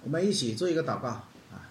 我们一起做一个祷告啊！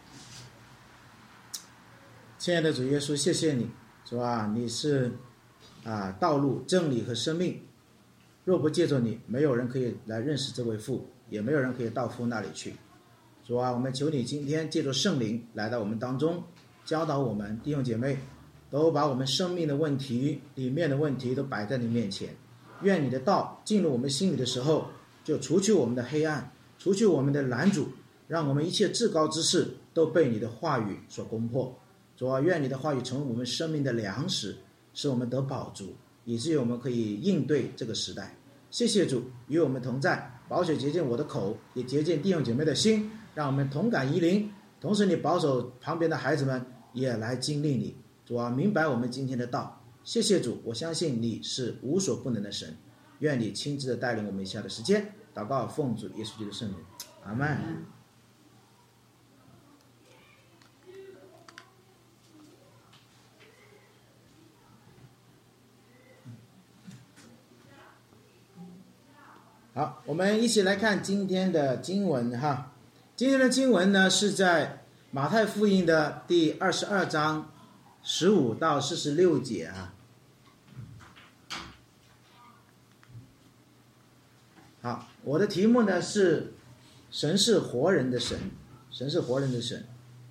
亲爱的主耶稣，谢谢你，主啊，你是道路、真理和生命。若不借着你，没有人可以来认识这位父，也没有人可以到父那里去。主啊，我们求你今天借着圣灵来到我们当中，教导我们弟兄姐妹，都把我们生命的问题里面的问题都摆在你面前。愿你的道进入我们心里的时候，就除去我们的黑暗，除去我们的拦阻，让我们一切至高之事都被你的话语所攻破。主啊，愿你的话语成为我们生命的粮食，使我们得饱足，以至于我们可以应对这个时代。谢谢主与我们同在，保守洁净我的口，也洁净弟兄姐妹的心，让我们同感移灵。同时你保守旁边的孩子们也来经历你。主啊，明白我们今天的道。谢谢主，我相信你是无所不能的神。愿你亲自的带领我们以下的时间。祷告奉主耶稣基督的圣名，阿们。好，我们一起来看今天的经文哈。今天的经文呢是在马太福音的第22章15到46节啊。好，我的题目呢是神是活人的神，神是活人的神。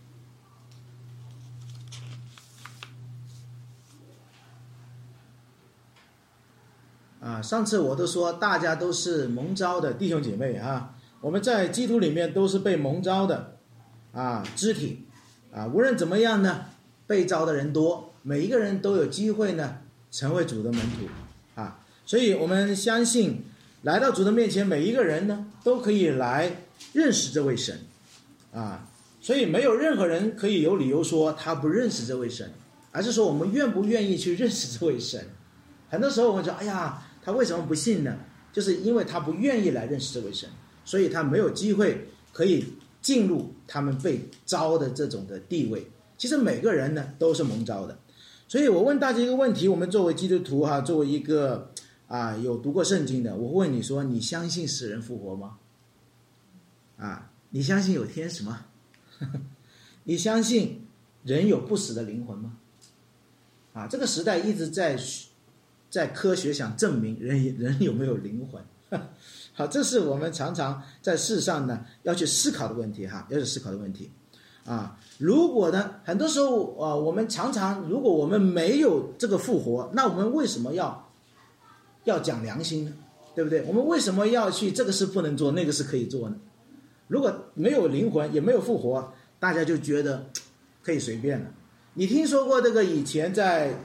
上次我都说大家都是蒙召的弟兄姐妹啊，我们在基督里面都是被蒙召的肢体无论怎么样呢，被召的人多，每一个人都有机会呢成为主的门徒所以我们相信来到主的面前，每一个人呢都可以来认识这位神所以没有任何人可以有理由说他不认识这位神，而是说我们愿不愿意去认识这位神。很多时候我们说哎呀，他为什么不信呢？就是因为他不愿意来认识这位神，所以他没有机会可以进入他们被召的这种的地位。其实每个人呢都是蒙召的。所以我问大家一个问题，我们作为基督徒作为一个有读过圣经的，我问你说，你相信死人复活吗？你相信有天使吗？你相信人有不死的灵魂吗？这个时代一直在科学想证明人有没有灵魂。好，这是我们常常在世上呢要去思考的问题要去思考的问题如果呢，很多时候我们常常，如果我们没有这个复活，那我们为什么要讲良心呢？对不对？我们为什么要去这个事不能做，那个事可以做呢？如果没有灵魂也没有复活，大家就觉得可以随便了。你听说过这个以前在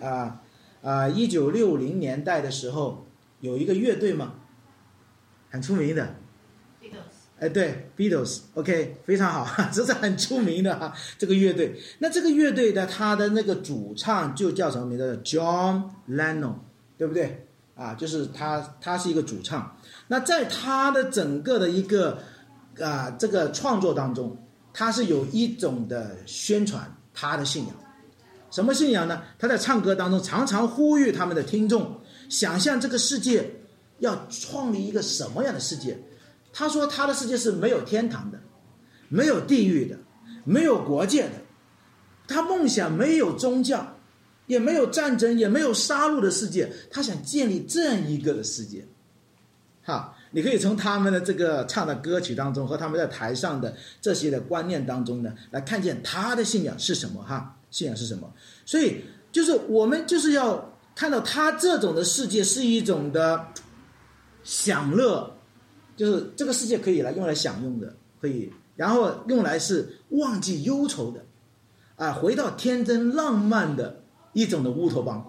1960年代的时候有一个乐队吗？很出名的 Beatles。对 Beatles， OK， 非常好，这是很出名的这个乐队。那这个乐队的他的那个主唱就叫什么名字？ John Lennon， 对不对就是他是一个主唱。那在他的整个的一个这个创作当中，他是有一种的宣传他的信仰。什么信仰呢？他在唱歌当中常常呼吁他们的听众想象这个世界要创立一个什么样的世界。他说他的世界是没有天堂的，没有地狱的，没有国界的。他梦想没有宗教，也没有战争，也没有杀戮的世界。他想建立这样一个的世界。你可以从他们的这个唱的歌曲当中和他们在台上的这些的观念当中呢，来看见他的信仰是什么信仰是什么。所以就是我们就是要看到他这种的世界是一种的享乐，就是这个世界可以用来享用的，可以然后用来是忘记忧愁的回到天真浪漫的一种的乌托邦，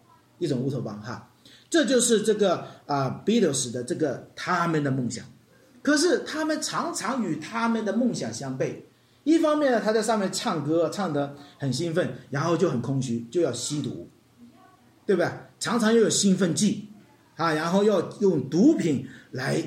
这就是这个Beatles 的这个他们的梦想。可是他们常常与他们的梦想相悖。一方面呢，他在上面唱歌唱得很兴奋，然后就很空虚，就要吸毒，对吧？常常又有兴奋剂然后要用毒品来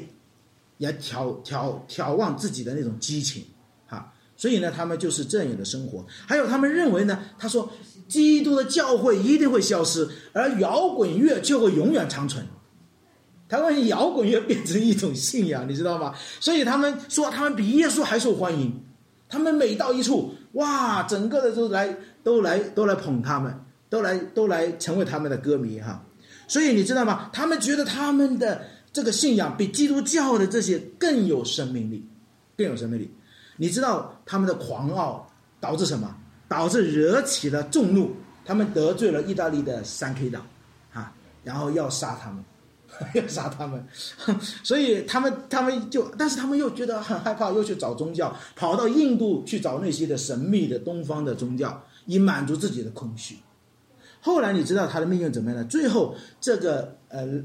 挑旺自己的那种激情所以呢，他们就是这样的生活。还有他们认为呢，他说基督的教会一定会消失，而摇滚乐就会永远长存。 台湾摇滚乐变成一种信仰，你知道吗？所以他们说他们比耶稣还受欢迎，他们每到一处，哇，整个的都来捧他们，都来成为他们的歌迷哈。所以你知道吗？他们觉得他们的这个信仰比基督教的这些更有生命力，更有生命力。你知道他们的狂傲导致什么？导致惹起了众怒，他们得罪了意大利的3K 党啊，然后要杀他们。要杀他们，所以他们就，但是他们又觉得很害怕，又去找宗教，跑到印度去找那些的神秘的东方的宗教，以满足自己的空虚。后来你知道他的命运怎么样呢？最后这个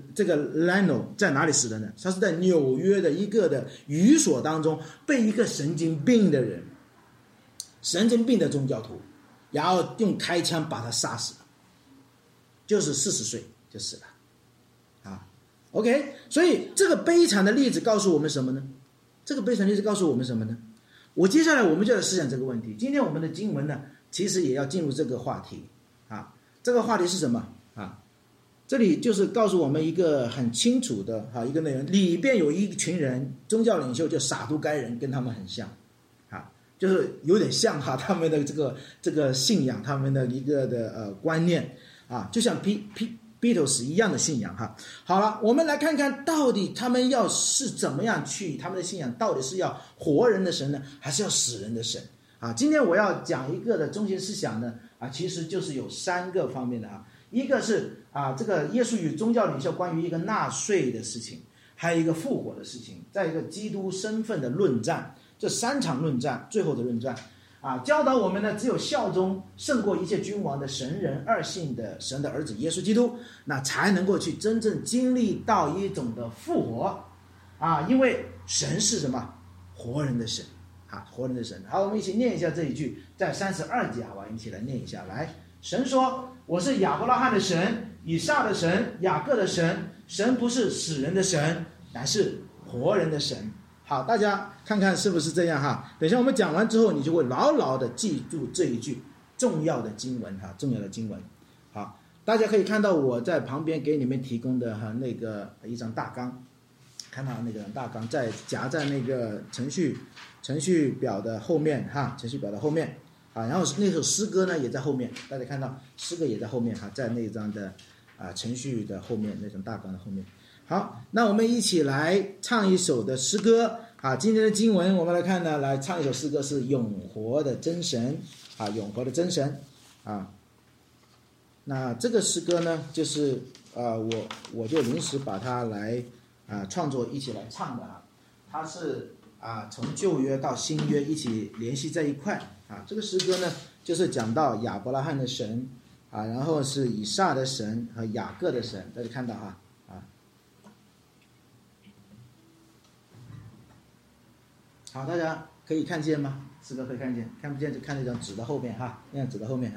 Leno 在哪里死的呢？他是在纽约的一个的寓所当中，被一个神经病的人，神经病的宗教徒，然后用开枪把他杀死了，就是40岁就死了。OK， 所以这个悲惨的例子告诉我们什么呢？这个悲惨的例子告诉我们什么呢？接下来我们就要思想这个问题。今天我们的经文呢，其实也要进入这个话题啊。这个话题是什么啊？这里就是告诉我们一个很清楚的一个内容，里边有一群人，宗教领袖就撒都该人，跟他们很像啊，就是有点像他们的这个信仰，他们的一个的观念啊，就像Beatles 一样的信仰哈。好了，我们来看看到底他们要是怎么样去，他们的信仰到底是要活人的神呢，还是要死人的神啊？今天我要讲一个的中心思想呢其实就是有3个方面的一个是这个耶稣与宗教领袖关于一个纳税的事情，还有一个复活的事情，再一个基督身份的论战，这3场论战，最后的论战教导我们呢，只有效忠胜过一切君王的神人二性的神的儿子耶稣基督，那才能够去真正经历到一种的复活因为神是什么？活人的神活人的神。好，我们一起念一下这一句，在32节，好吧，一起来念一下。来，神说：“我是亚伯拉罕的神，以撒的神，雅各的神。神不是死人的神，乃是活人的神。”好，大家看看是不是这样等一下我们讲完之后，你就会牢牢的记住这一句重要的经文重要的经文。好，大家可以看到我在旁边给你们提供的那个一张大纲，看到那个大纲夹在那个程序表的后面程序表的后面然后那首诗歌呢也在后面，大家看到诗歌也在后面在那张的程序的后面，那张大纲的后面。好，那我们一起来唱一首的诗歌今天的经文我们来看呢，来唱一首诗歌是永活的真神永活的真神那这个诗歌呢，就是我就临时把它来创作一起来唱的它是从旧约到新约一起联系在一块这个诗歌呢，就是讲到亚伯拉罕的神然后是以撒的神和雅各的神，大家看到好，大家可以看见吗？诗歌可以看见，看不见就看那张纸的后面那张纸的后面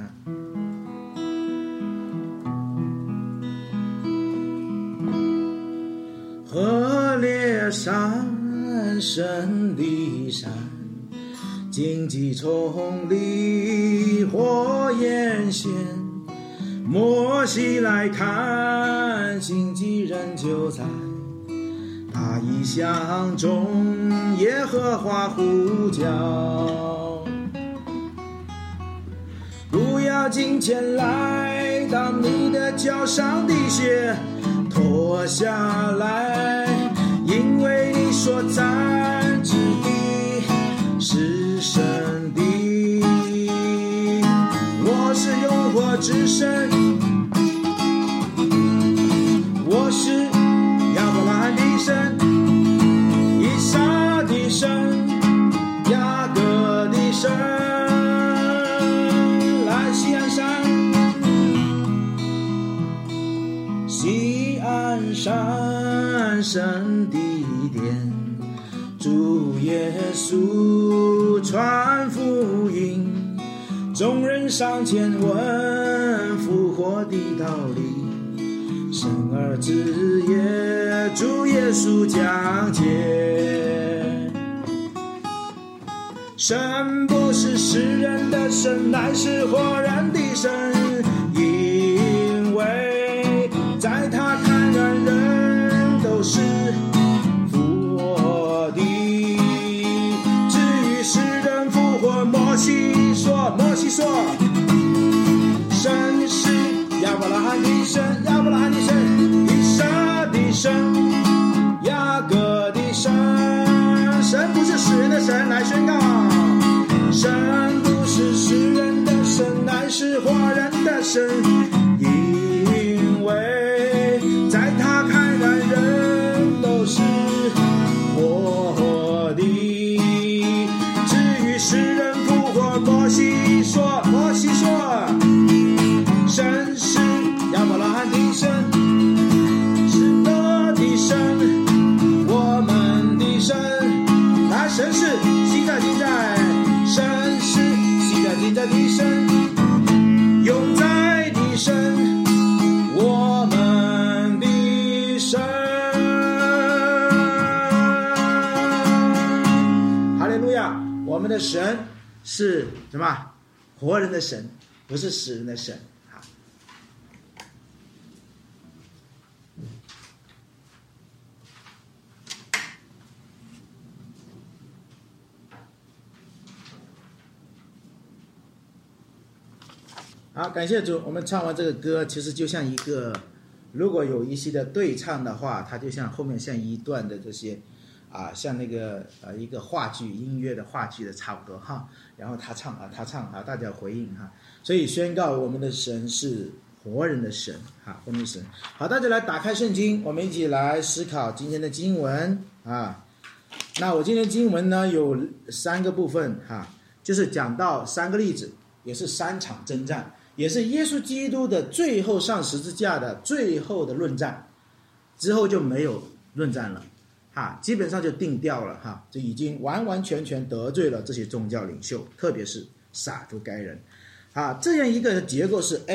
河烈山神的山，荆棘丛里火焰现，摩西来看，荆棘仍旧在，他异象中耶和华呼叫，不要近前来，当你的脚上的鞋脱下来，因为你所站之地是神的。我是永活之神，我是亚伯拉罕的神，以撒的神，雅各的神。来西安山，西安山神的殿，主耶稣传福音，众人上前问复活的道理，生儿子也主耶稣讲解。神不是世人的神，乃是活人的神，因为在他看人人都说，神是亚伯拉罕的神，亚伯拉罕的神，以撒的神，雅各的神。神不是使人的神，来宣告，神不是使人的神，乃是活人的神，因为在他看来人都是活的。至于使人复活，摩西说，神是亚伯拉罕的神，是我的神，我们的神。来，神是昔在今在，神是昔在今在的神，永在的神，我们的神。哈利路亚！我们的神是什么？活人的神，不是死人的神。好，感谢主。我们唱完这个歌，其实就像一个，如果有一些的对唱的话，它就像后面像一段的这些，像那个一个话剧，音乐的话剧的差不多哈。然后他唱，大家回应哈。所以宣告我们的神是活人的神哈，活人的神。好，大家来打开圣经，我们一起来思考今天的经文啊。那我今天经文呢有3个部分哈，就是讲到3个例子，也是3场征战。也是耶稣基督的最后上十字架的最后的论战，之后就没有论战了，基本上就定掉了，就已经完完全全得罪了这些宗教领袖，特别是撒都该人，这样一个结构是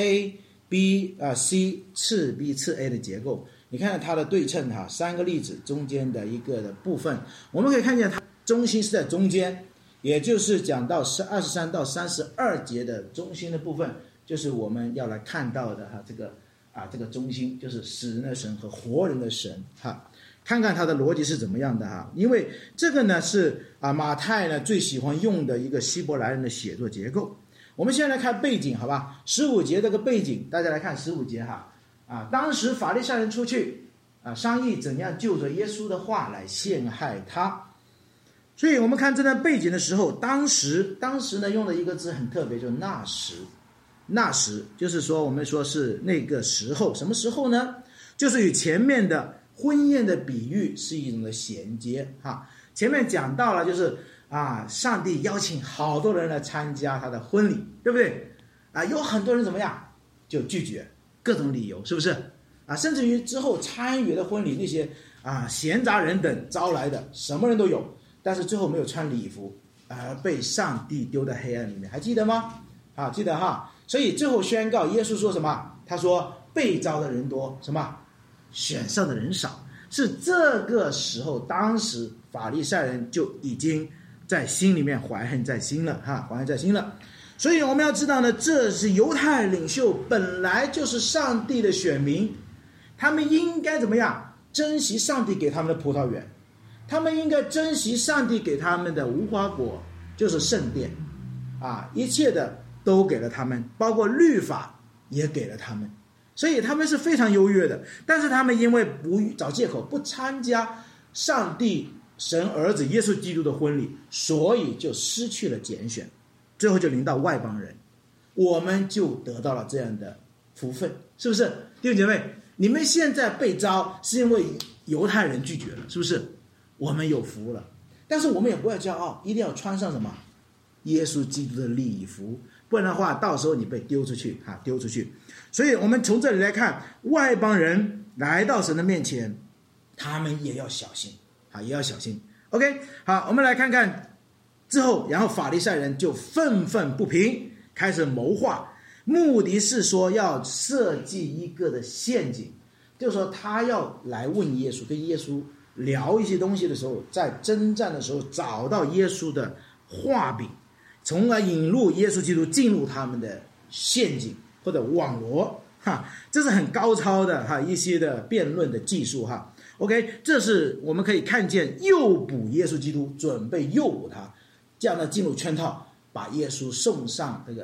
A、B、C 次 B 次 A 的结构。你看看它的对称3个例子中间的一个的部分，我们可以看见它中心是在中间，也就是讲到23到32节的中心的部分。就是我们要来看到的这个中心就是死人的神和活人的神看看它的逻辑是怎么样的因为这个呢是马太呢最喜欢用的一个希伯来人的写作结构。我们先来看背景，好吧？15节这个背景，大家来看15节当时法利赛人出去商议怎样就着耶稣的话来陷害他。所以我们看这段背景的时候，当时呢用的一个字很特别，就是那时就是说我们说是那个时候，什么时候呢？就是与前面的婚宴的比喻是一种的衔接前面讲到了就是上帝邀请好多人来参加他的婚礼，对不对有很多人怎么样就拒绝，各种理由，是不是甚至于之后参与的婚礼那些闲杂人等招来的什么人都有，但是最后没有穿礼服被上帝丢在黑暗里面，还记得吗？记得所以最后宣告耶稣说什么？他说被召的人多，什么选上的人少。是这个时候，当时法利赛人就已经在心里面怀恨在心了怀恨在心了。所以我们要知道呢，这是犹太领袖本来就是上帝的选民，他们应该怎么样珍惜上帝给他们的葡萄园，他们应该珍惜上帝给他们的无花果，就是圣殿一切的都给了他们，包括律法也给了他们，所以他们是非常优越的。但是他们因为不找借口不参加上帝神儿子耶稣基督的婚礼，所以就失去了拣选，最后就临到外邦人，我们就得到了这样的福分，是不是？弟兄姐妹，你们现在被招是因为犹太人拒绝了，是不是？我们有福了，但是我们也不要骄傲，一定要穿上什么耶稣基督的礼服，不然的话到时候你被丢出去丢出去。所以我们从这里来看，外邦人来到神的面前，他们也要小心也要小心。 OK， 好，我们来看看之后，然后法利赛人就愤愤不平，开始谋划，目的是说要设计一个的陷阱，就是说他要来问耶稣，跟耶稣聊一些东西的时候，在征战的时候找到耶稣的画饼，从而引入耶稣基督进入他们的陷阱或者网罗这是很高超的一些的辩论的技术OK， 这是我们可以看见诱捕耶稣基督，准备诱捕他，这样呢进入圈套，把耶稣送上这个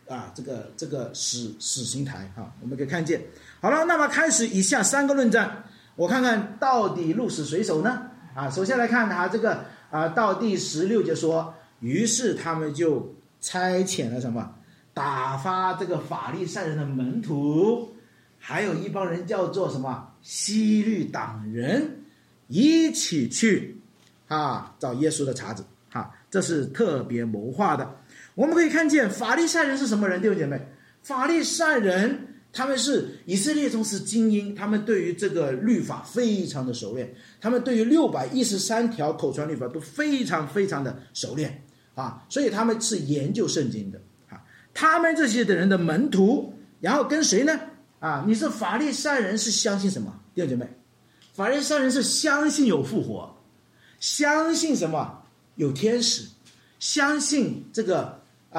这个死刑台我们可以看见。好了，那么开始以下3个论战，我看看到底鹿死谁手呢？首先来看这个到第16节说，于是他们就差遣了什么，打发这个法利赛人的门徒，还有一帮人叫做什么希律党人，一起去找耶稣的茬子这是特别谋划的。我们可以看见法利赛人是什么人，弟兄姐妹？法利赛人他们是以色列中是精英，他们对于这个律法非常的熟练，他们对于613条口传律法都非常非常的熟练所以他们是研究圣经的他们这些的人的门徒，然后跟谁呢？你是法利赛人是相信什么？弟兄姐妹，法利赛人是相信有复活，相信什么？有天使，相信这个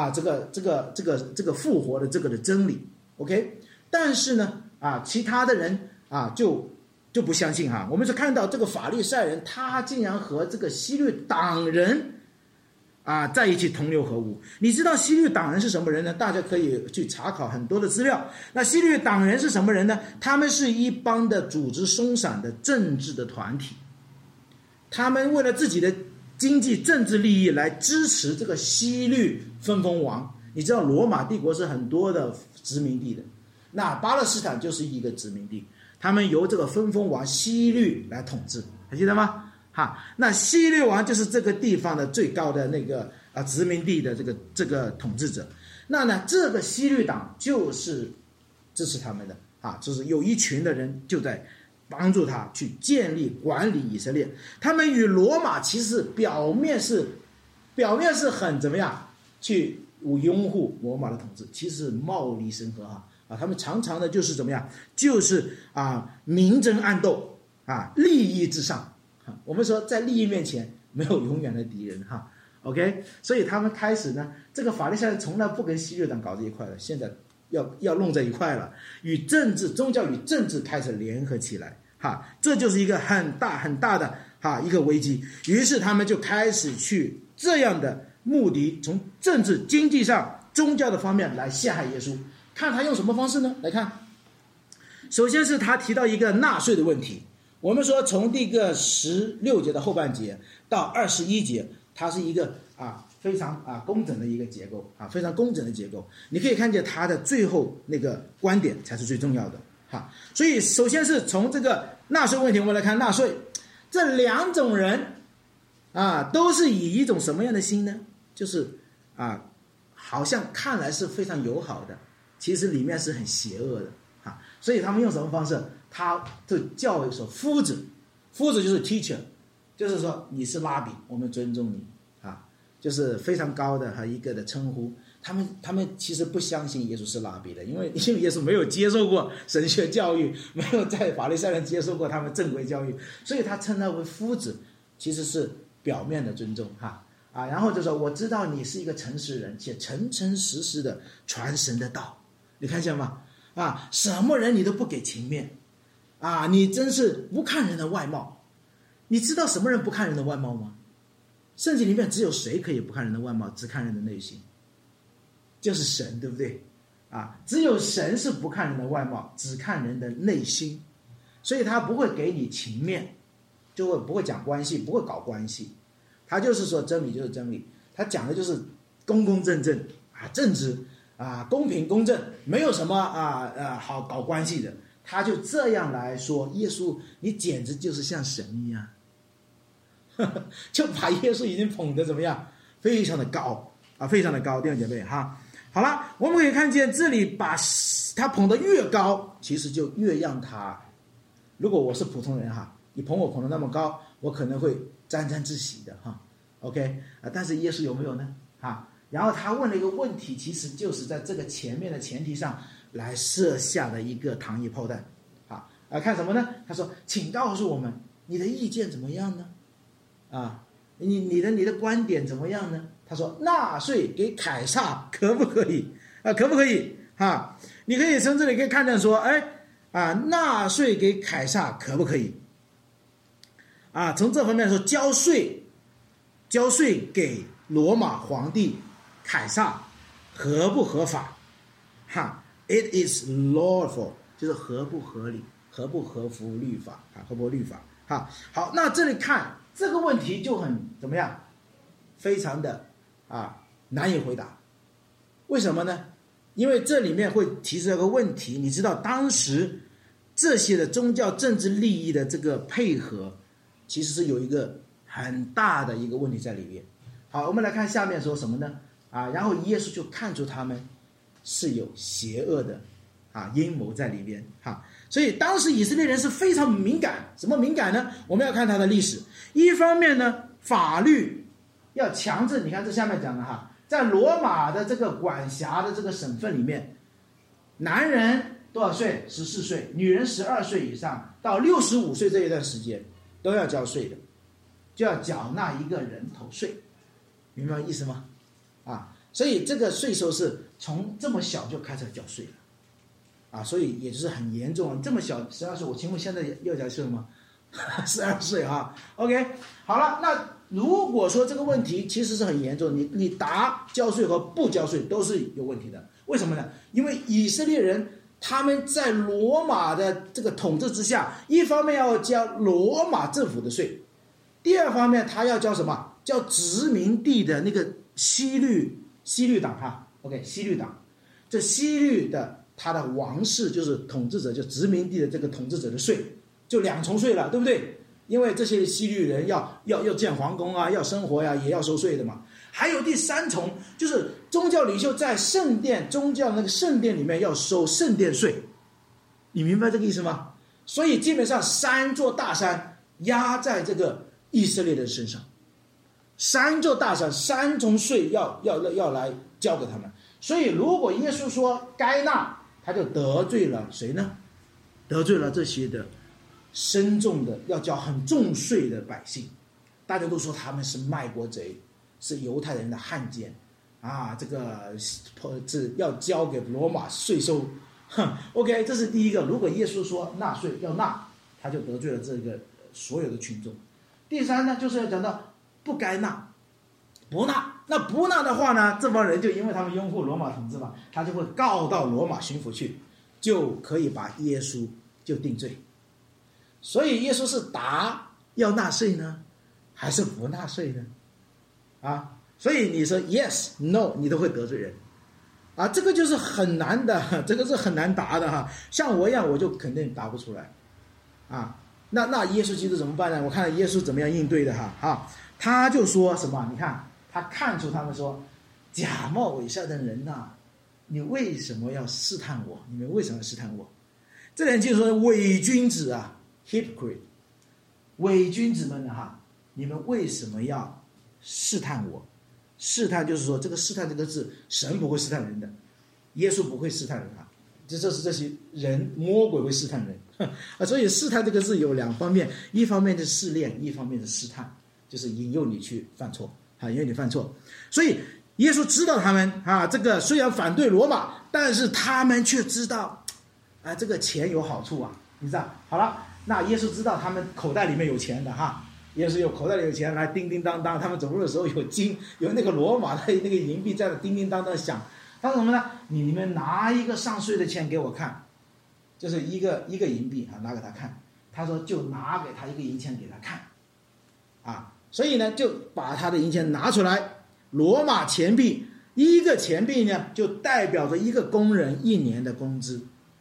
复活的这个的真理 ，OK。但是呢，其他的人就不相信我们就看到这个法利赛人，他竟然和这个希律党人在一起同流合污。你知道希律党人是什么人呢？大家可以去查考很多的资料。那希律党人是什么人呢？他们是一帮的组织松散的政治的团体，他们为了自己的经济政治利益来支持这个希律分封王。你知道罗马帝国是很多的殖民地的，那巴勒斯坦就是一个殖民地，他们由这个分封王希律来统治，还记得吗？那希律王就是这个地方的最高的那个殖民地的这个统治者。那呢，这个希律党就是支持他们的就是有一群的人就在帮助他去建立管理以色列。他们与罗马其实表面是很怎么样去拥护罗马的统治，其实貌离神合他们常常的就是怎么样，就是明争暗斗利益至上我们说在利益面前没有永远的敌人OK。 所以他们开始呢，这个法利赛人从来不跟希律党搞在一块了，现在要弄在一块了，与宗教与政治开始联合起来这就是一个很大很大的一个危机。于是他们就开始去这样的目的，从政治经济上宗教的方面来陷害耶稣。看他用什么方式呢？来看，首先是他提到一个纳税的问题。我们说从这个16节的后半节到21节，它是一个非常工整的一个结构非常工整的结构。你可以看见它的最后那个观点才是最重要的所以首先是从这个纳税问题，我们来看纳税。这两种人都是以一种什么样的心呢？就是好像看来是非常友好的，其实里面是很邪恶的所以他们用什么方式？他就叫说夫子就是 teacher， 就是说你是拉比，我们尊重你就是非常高的一个的称呼。他们其实不相信耶稣是拉比的，因为耶稣没有接受过神学教育，没有在法利赛人接受过他们正规教育，所以他称他为夫子，其实是表面的尊重然后就说我知道你是一个诚实人，且诚诚实实的传神的道。你看见吗？什么人你都不给情面你真是不看人的外貌。你知道什么人不看人的外貌吗？圣经里面只有谁可以不看人的外貌，只看人的内心？就是神，对不对只有神是不看人的外貌，只看人的内心。所以他不会给你情面，就不会讲关系，不会搞关系。他就是说真理就是真理，他讲的就是公公正正正直公平公正，没有什么好搞关系的。他就这样来说，耶稣你简直就是像神一样就把耶稣已经捧得怎么样，非常的高非常的高。弟兄姐妹好了，我们可以看见这里把他捧得越高，其实就越让他，如果我是普通人你捧我捧得那么高，我可能会沾沾自喜的OK 但是耶稣有没有呢然后他问了一个问题，其实就是在这个前面的前提上来设下的一个糖衣炮弹看什么呢？他说请告诉我们你的意见怎么样呢你的观点怎么样呢？他说纳税给凯撒可不可以可不可以你可以从这里可以看见说纳税给凯撒可不可以从这方面说交税给罗马皇帝凯撒合不合法 ，it is lawful 就是合不合理，合不合乎律法啊，合不合律法啊。好，那这里看这个问题就很怎么样，非常的难以回答。为什么呢？因为这里面会提出一个问题，你知道当时这些的宗教政治利益的这个配合，其实是有一个很大的一个问题在里面。好，我们来看下面说什么呢？然后耶稣就看出他们是有邪恶的阴谋在里边所以当时以色列人是非常敏感。什么敏感呢？我们要看他的历史。一方面呢，法律要强制，你看这下面讲的在罗马的这个管辖的这个省份里面，男人多少岁？14岁，女人12岁以上到65岁这一段时间都要交税的，就要缴纳一个人头税，明白意思吗？所以这个税收是从这么小就开始缴税了所以也就是很严重这么小12岁，我请问现在要缴税吗？12岁OK， 好了，那如果说这个问题其实是很严重，你答交税和不交税都是有问题的。为什么呢？因为以色列人他们在罗马的这个统治之下，一方面要交罗马政府的税，第二方面他要交什么？交殖民地的那个西律党OK， 西律党，这西律的他的王室就是统治者，就殖民地的这个统治者的税，就2重税了，对不对？因为这些西律人要建皇宫要生活也要收税的嘛。还有第3重，就是宗教领袖在圣殿宗教那个圣殿里面要收圣殿税，你明白这个意思吗？所以基本上3座大山压在这个以色列人身上，3座大山3重税要来交给他们。所以如果耶稣说该纳，他就得罪了谁呢？得罪了这些的深重的要交很重税的百姓。大家都说他们是卖国贼，是犹太人的汉奸这个要交给罗马税收。OK， 这是第一个。如果耶稣说纳税要纳，他就得罪了这个所有的群众。第3呢，就是要讲到不该纳，不纳。那不纳的话呢，这帮人就因为他们拥护罗马统治嘛，他就会告到罗马巡抚去，就可以把耶稣就定罪。所以耶稣是答要纳税呢，还是不纳税呢？所以你说 yes no 你都会得罪人这个就是很难的，这个是很难答的像我一样我就肯定答不出来那耶稣基督怎么办呢？我看耶稣怎么样应对的他就说什么？你看他看出他们说假冒伪善的人你为什么要试探我？你们为什么要试探我？这人就是说伪君子hypocrite， 伪君子们你们为什么要试探我？试探就是说这个试探这个字，神不会试探人的，耶稣不会试探人这是这些人魔鬼会试探人所以试探这个字有2方面，一方面是试炼，一方面是试探，就是引诱你去犯错引诱你犯错。所以耶稣知道他们这个虽然反对罗马，但是他们却知道这个钱有好处你知道。好了，那耶稣知道他们口袋里面有钱的耶稣有口袋里有钱，来叮叮当当，他们走路的时候有那个罗马的那个银币在那叮叮当当响。他说什么呢？你们拿一个上税的钱给我看，就是一个银币拿给他看。他说就拿给他一个银钱给他看所以呢就把他的银钱拿出来，罗马钱币，一个钱币呢就代表着一个工人1年的工资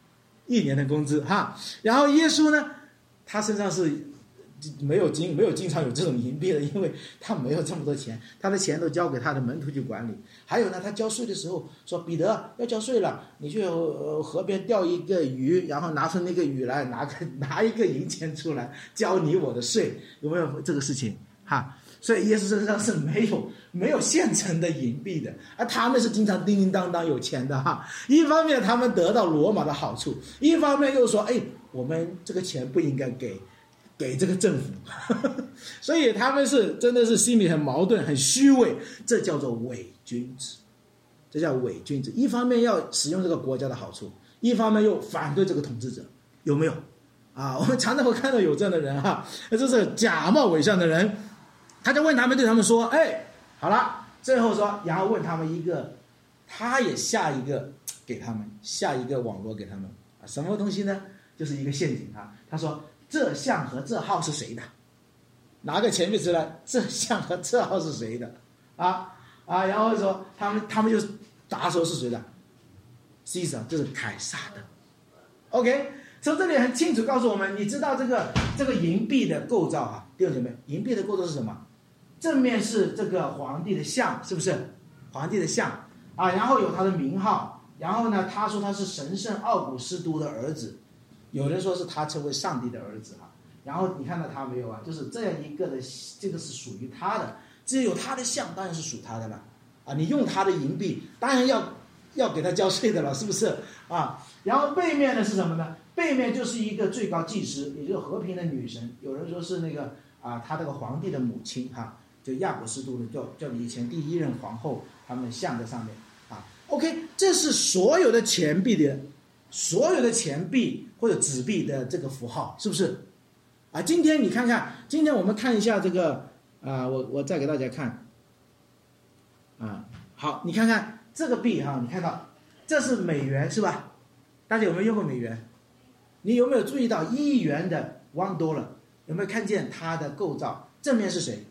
然后耶稣呢，他身上是没有经常有这种银币的，因为他没有这么多钱，他的钱都交给他的门徒去管理。还有呢，他交税的时候说，彼得要交税了，你去河边钓一个鱼，然后拿出那个鱼来，拿一个银钱出来交你我的税，有没有这个事情所以耶稣身上是没有现成的银币的，而他们是经常叮叮当当有钱的一方面他们得到罗马的好处，一方面又说我们这个钱不应该给这个政府所以他们是真的是心里很矛盾，很虚伪，这叫做伪君子，这叫伪君子。一方面要使用这个国家的好处，一方面又反对这个统治者，有没有我们常常会看到有这样的人这是假冒伪善的人。他就问他们，对他们说好了，最后说，然后问他们一个，他也下一个给他们，下一个网罗给他们啊，什么东西呢？就是一个陷阱啊。他说这项和这号是谁的？拿个钱币出来，这项和这号是谁的？然后说他们就答说是谁的？Caesar，就是凯撒的。OK， 从这里很清楚告诉我们，你知道这个银币的构造啊，弟兄姐妹，银币的构造是什么？正面是这个皇帝的像，是不是？皇帝的像啊，然后有他的名号，然后呢，他说他是神圣奥古斯都的儿子，有人说是他成为上帝的儿子啊。然后你看到他没有啊？就是这样一个的，这个是属于他的，只有他的像当然是属他的了啊！你用他的银币，当然要给他交税的了，是不是啊？然后背面呢是什么呢？背面就是一个最高祭司，也就是和平的女神。有人说是那个他这个皇帝的母亲哈，就亚古斯都的叫以前第一任皇后，他们像在上面啊。OK， 这是所有的钱币或者纸币的这个符号，是不是？啊，今天你看看，今天我们看一下这个我再给大家看好，你看看这个币哈，你看到这是美元是吧？大家有没有用过美元？你有没有注意到1亿元的$1，有没有看见它的构造？正面是谁？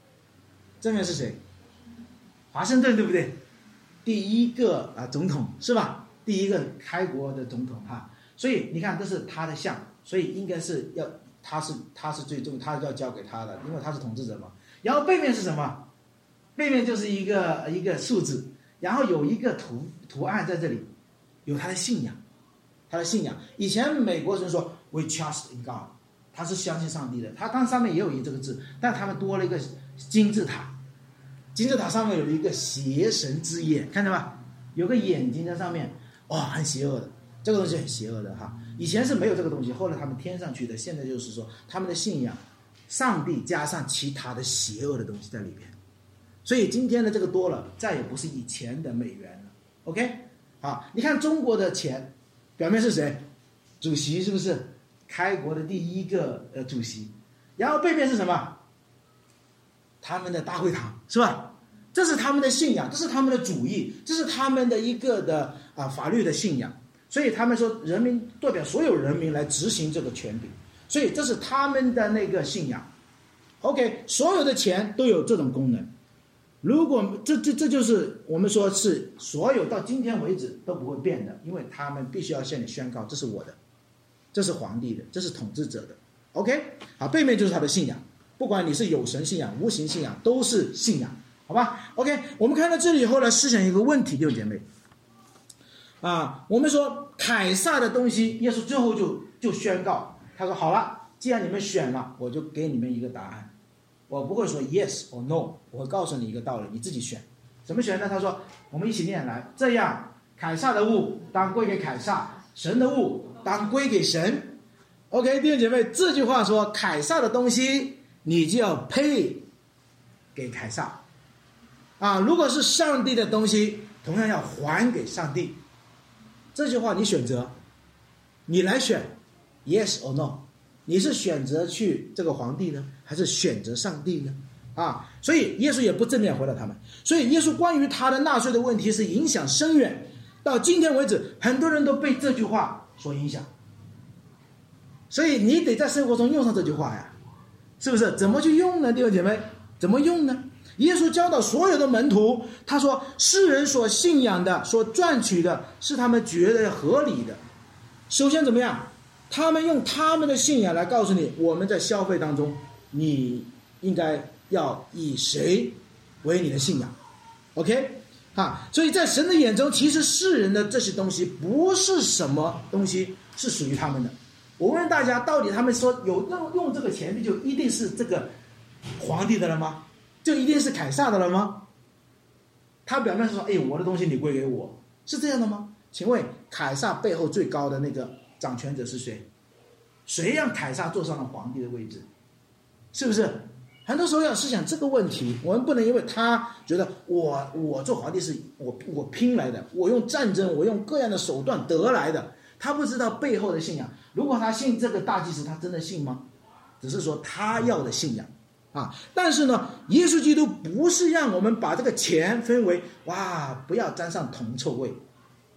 华盛顿，对不对？第一个总统是吧？第一个开国的总统哈，所以你看这是他的像，所以应该是要。他是最重，他要交给他的，因为他是统治者嘛。然后背面是什么？背面就是一个数字，然后有一个图案在这里，有他的信仰。以前美国人说 We trust in God， 他是相信上帝的。他当然上面也有这个字，但他们多了一个金字塔。金字塔上面有一个邪神之眼，看到吧？有个眼睛在上面，很邪恶的。这个东西很邪恶的哈，以前是没有这个东西，后来他们添上去的。现在就是说他们的信仰，上帝加上其他的邪恶的东西在里边，所以今天的这个多了，再也不是以前的美元了。OK， 好，你看中国的钱，表面是谁？主席是不是？开国的第一个主席，然后背面是什么？他们的大会堂是吧？这是他们的信仰，这是他们的主义，这是他们的一个的法律的信仰。所以他们说人民代表所有人民来执行这个权柄，所以这是他们的那个信仰。OK， 所有的钱都有这种功能。如果这就是我们说是所有到今天为止都不会变的，因为他们必须要向你宣告，这是我的，这是皇帝的，这是统治者的。OK， 好，背面就是他的信仰，不管你是有神信仰、无形信仰，都是信仰，好吧 ？OK， 我们看到这里以后呢，思想一个问题，弟兄姐妹。我们说凯撒的东西，耶稣最后就宣告，他说好了，既然你们选了，我就给你们一个答案，我不会说 yes or no， 我会告诉你一个道理，你自己选。怎么选呢？他说我们一起念来，这样凯撒的物当归给凯撒，神的物当归给神。OK， 弟兄姐妹，这句话说凯撒的东西你就要配给凯撒如果是上帝的东西，同样要还给上帝。这句话你选择，你来选 yes or no， 你是选择去这个皇帝呢，还是选择上帝呢？所以耶稣也不正面回答他们。所以耶稣关于他的纳税的问题是影响深远，到今天为止很多人都被这句话所影响。所以你得在生活中用上这句话呀，是不是？怎么去用呢？弟兄姐妹，怎么用呢？耶稣教导所有的门徒，他说世人所信仰的、所赚取的是他们觉得合理的。首先怎么样？他们用他们的信仰来告诉你，我们在消费当中你应该要以谁为你的信仰。 OK， 所以在神的眼中，其实世人的这些东西不是什么东西是属于他们的。我问大家，到底他们说有用这个钱币就一定是这个皇帝的了吗？就一定是凯撒的了吗？他表面说我的东西你归给我，是这样的吗？请问凯撒背后最高的那个掌权者是谁？谁让凯撒坐上了皇帝的位置？是不是？很多时候要思想这个问题，我们不能因为他觉得我做皇帝是我拼来的，我用战争，我用各样的手段得来的，他不知道背后的信仰。如果他信这个大祭司，他真的信吗？只是说他要的信仰但是呢，耶稣基督不是让我们把这个钱分为不要沾上铜臭味，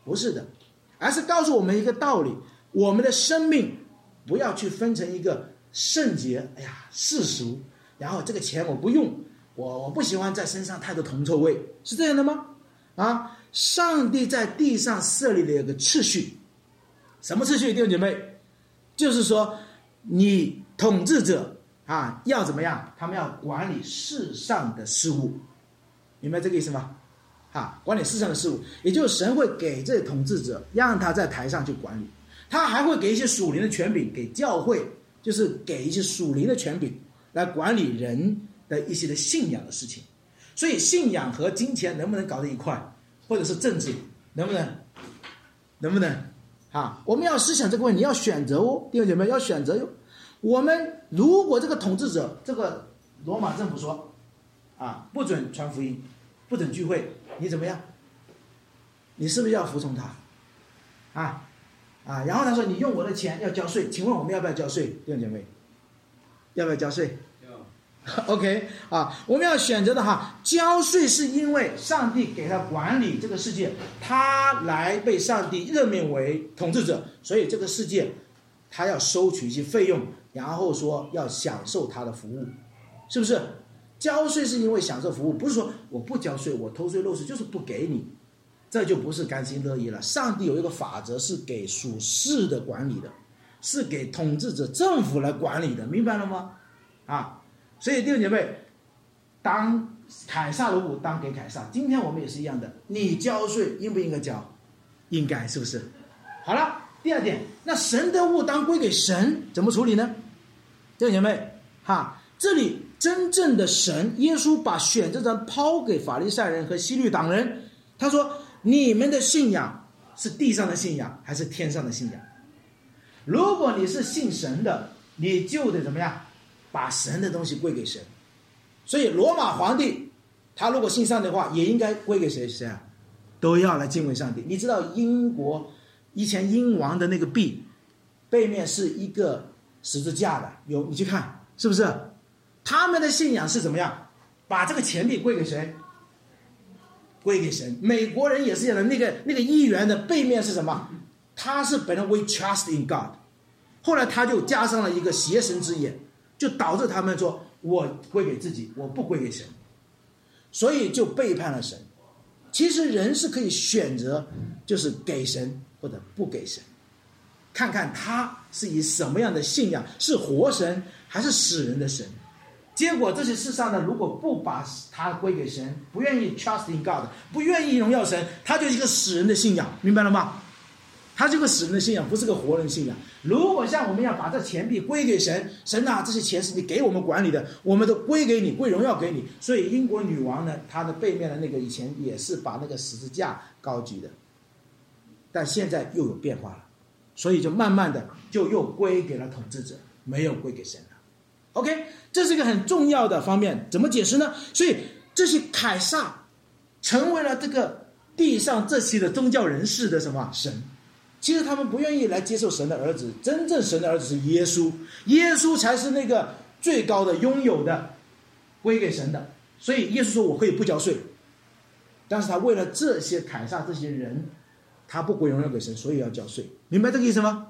不是的，而是告诉我们一个道理：我们的生命不要去分成一个圣洁，世俗，然后这个钱我不用，我不喜欢在身上太多铜臭味，是这样的吗？上帝在地上设立了一个次序，什么次序？弟兄姐妹，就是说你统治者要怎么样？他们要管理世上的事物，明白这个意思吗？管理世上的事物，也就是神会给这统治者，让他在台上去管理，他还会给一些属灵的权柄给教会，就是给一些属灵的权柄来管理人的一些的信仰的事情。所以信仰和金钱能不能搞在一块，或者是政治能不能我们要思想这个问题，要选择哦，弟兄姐妹要选择哟。我们如果这个统治者，这个罗马政府说不准传福音，不准聚会，你怎么样？你是不是要服从他？然后他说你用我的钱要交税，请问我们要不要交税？弟兄姐妹，要不要交税？OK 我们要选择的交税是因为上帝给他管理这个世界，他来被上帝任命为统治者，所以这个世界他要收取一些费用，然后说要享受他的服务，是不是？交税是因为享受服务，不是说我不交税，我偷税漏税就是不给你，这就不是甘心乐意了。上帝有一个法则是给属世的管理的，是给统治者政府来管理的，明白了吗？所以弟兄姐妹，当凯撒的物当给凯撒，今天我们也是一样的，你交税应不应该交？应该，是不是？好了，第二点，那神的物当归给神，怎么处理呢？弟兄姐妹这里真正的神耶稣把选择权抛给法利赛人和希律党人，他说你们的信仰是地上的信仰还是天上的信仰？如果你是信神的，你就得怎么样？把神的东西归给神。所以罗马皇帝他如果信上帝的话，也应该归给谁？都要来敬畏上帝。你知道英国以前英王的那个币背面是一个十字架的，你去看是不是？他们的信仰是怎么样？把这个钱币归给谁？归给神。美国人也是这样的，那个议员的背面是什么？他是本来 we trust in God， 后来他就加上了一个邪神之眼，就导致他们说我归给自己，我不归给神，所以就背叛了神。其实人是可以选择，就是给神或者不给神，看看他是以什么样的信仰，是活神还是死人的神。结果这些世上呢，如果不把他归给神，不愿意 trust in God， 不愿意荣耀神，他就是一个死人的信仰，明白了吗？他这个死人的信仰不是个活人信仰。如果像我们要把这钱币归给神，神这些钱是你给我们管理的，我们都归给你，归荣耀给你。所以英国女王呢，她的背面的那个以前也是把那个十字架高举的，但现在又有变化了，所以就慢慢的就又归给了统治者，没有归给神了。OK， 这是一个很重要的方面，怎么解释呢？所以这些凯撒成为了这个地上这些的宗教人士的什么神？其实他们不愿意来接受神的儿子，真正神的儿子是耶稣，耶稣才是那个最高的拥有的，归给神的。所以耶稣说我可以不交税，但是他为了这些凯撒这些人，他不归荣耀给神，所以要交税，明白这个意思吗？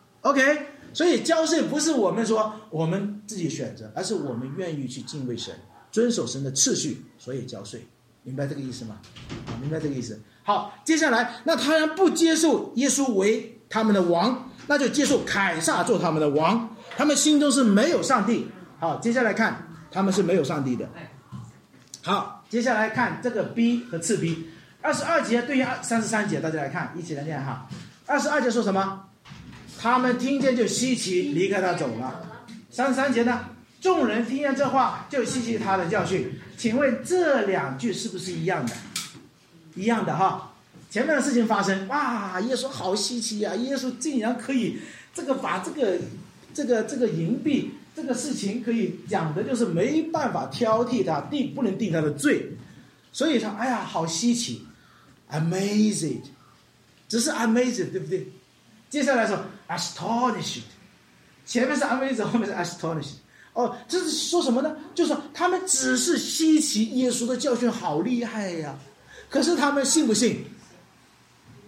OK， 所以交税不是我们说我们自己选择，而是我们愿意去敬畏神，遵守神的次序，所以交税，明白这个意思吗？明白这个意思。好，接下来那他人不接受耶稣为他们的王，那就接受凯撒做他们的王，他们心中是没有上帝。好，接下来看他们是没有上帝的。好，接下来看这个 B 和次 B。22节对应33节，大家来看，一起来念哈。22节说什么？他们听见就稀奇，离开他走了。33节呢？众人听见这话就稀奇他的教训。请问这两句是不是一样的？一样的哈。前面的事情发生，哇，耶稣好稀奇啊！耶稣竟然可以把这个银币这个事情可以讲的，就是没办法挑剔他，不能定他的罪，所以他哎呀好稀奇 ，amazed， 只是 amazed， 对不对？接下来说 astonished， 前面是 amazed， 后面是 astonished。哦，这是说什么呢？就是说他们只是稀奇耶稣的教训好厉害呀，可是他们信不信？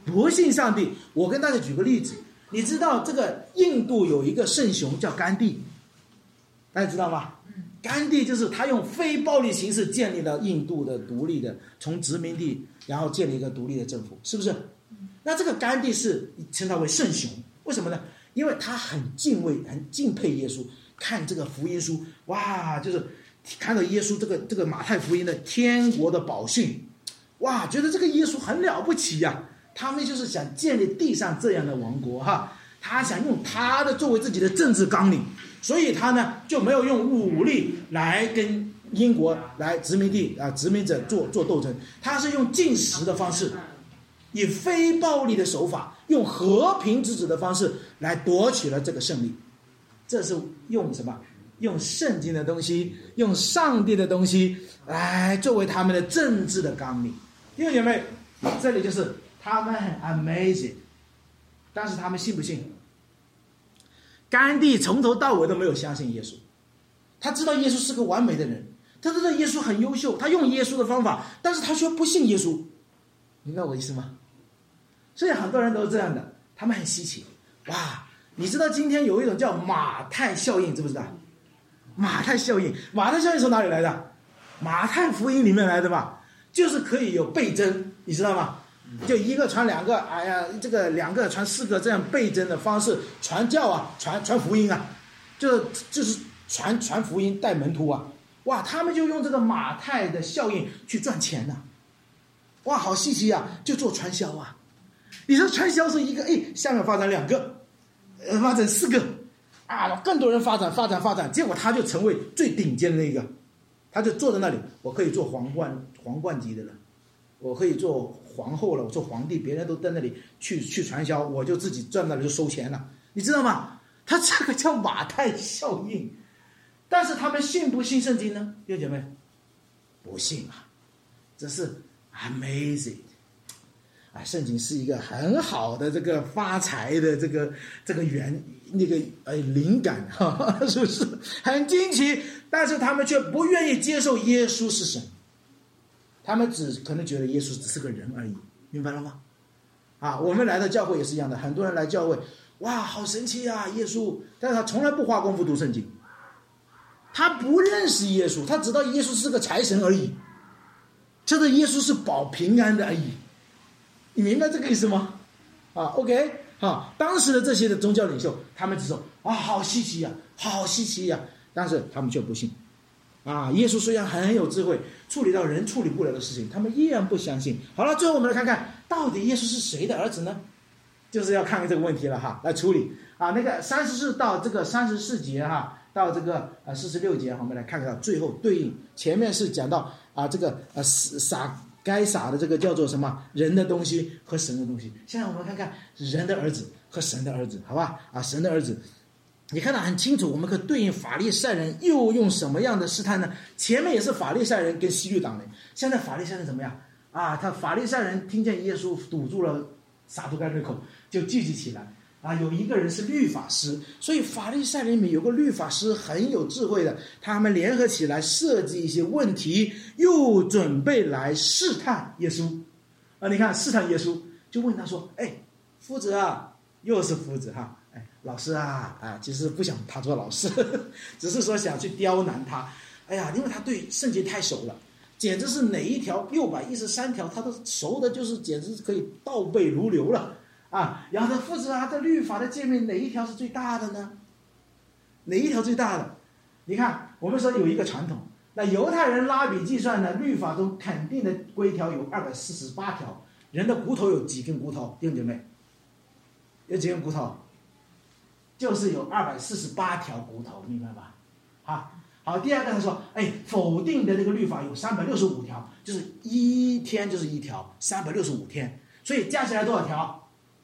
不信上帝。我跟大家举个例子，你知道这个印度有一个圣雄叫甘地，大家知道吗？甘地就是他用非暴力形式建立了印度的独立的，从殖民地然后建立一个独立的政府，是不是？那这个甘地是称他为圣雄，为什么呢？因为他很敬畏、很敬佩耶稣，看这个福音书，哇，就是看到耶稣这个马太福音的天国的宝训，哇，觉得这个耶稣很了不起呀、他们就是想建立地上这样的王国哈，他想用他的作为自己的政治纲领，所以他呢就没有用武力来跟英国来殖民者做斗争，他是用禁食的方式，以非暴力的手法，用和平之子的方式来夺取了这个胜利。这是用什么？用圣经的东西，用上帝的东西来作为他们的政治的纲领。弟兄姐妹，这里就是他们很 amazing， 但是他们信不信？甘地从头到尾都没有相信耶稣，他知道耶稣是个完美的人，他知道耶稣很优秀，他用耶稣的方法，但是他却不信耶稣，明白我意思吗？所以很多人都是这样的，他们很稀奇。哇，你知道今天有一种叫马太效应，知不知道？马太效应从哪里来的？马太福音里面来的嘛，就是可以有倍增，你知道吗？就一个传两个，哎呀，这个两个传四个，这样倍增的方式传教啊，传福音啊，就是传福音带门徒啊，哇，他们就用这个马太的效应去赚钱呐、哇，好稀奇啊，就做传销啊。你说传销是一个，下面发展2个，发展4个，啊，更多人发展，结果他就成为最顶尖的那个，他就坐在那里，我可以做皇冠级的了，我可以做皇后了，我做皇帝，别人都在那里去传销，我就自己站那里就收钱了，你知道吗？他这个叫马太效应。但是他们信不信圣经呢？弟兄姐妹，不信啊，这是 amazing。圣经是一个很好的这个发财的这个灵感，是不是很惊奇？但是他们却不愿意接受耶稣是神，他们可能觉得耶稣只是个人而已，明白了吗？我们来到教会也是一样的，很多人来教会，哇，好神奇啊，耶稣，但是他从来不花功夫读圣经，他不认识耶稣，他知道耶稣是个财神而已，知道耶稣是保平安的而已。你明白这个意思吗？OK， 当时的这些的宗教领袖，他们只说好稀奇呀，好稀奇呀，但是他们却不信。耶稣虽然很有智慧，处理到人处理不了的事情，他们依然不相信。好了，最后我们来看看，到底耶稣是谁的儿子呢？就是要看看这个问题了来处理那个34到这个34节到这个46节，我们来看看最后对应。前面是讲到这个该撒的这个叫做什么人的东西和神的东西，现在我们看看人的儿子和神的儿子，好吧？神的儿子，你看得很清楚，我们可以对应法利赛人又用什么样的试探呢？前面也是法利赛人跟希律党人，现在法利赛人怎么样法利赛人听见耶稣堵住了撒都该人的口，就聚集起来有一个人是律法师，所以法利赛人里面有个律法师很有智慧的，他们联合起来设计一些问题，又准备来试探耶稣你看试探耶稣，就问他说，夫子又是夫子老师其实不想他做老师只是说想去刁难他，因为他对圣经太熟了，简直是哪一条613条他都熟的，就是简直是可以倒背如流了然后夫子这律法的诫命哪一条是最大的呢？哪一条最大的？你看我们说有一个传统，那犹太人拉比计算呢，律法中肯定的规条有248条，人的骨头有几根骨头？弟兄姐妹，有几根骨头？就是有248条骨头，明白吧？好，第二个他说，否定的这个律法有365条，就是一天就是一条，365天，所以加起来多少条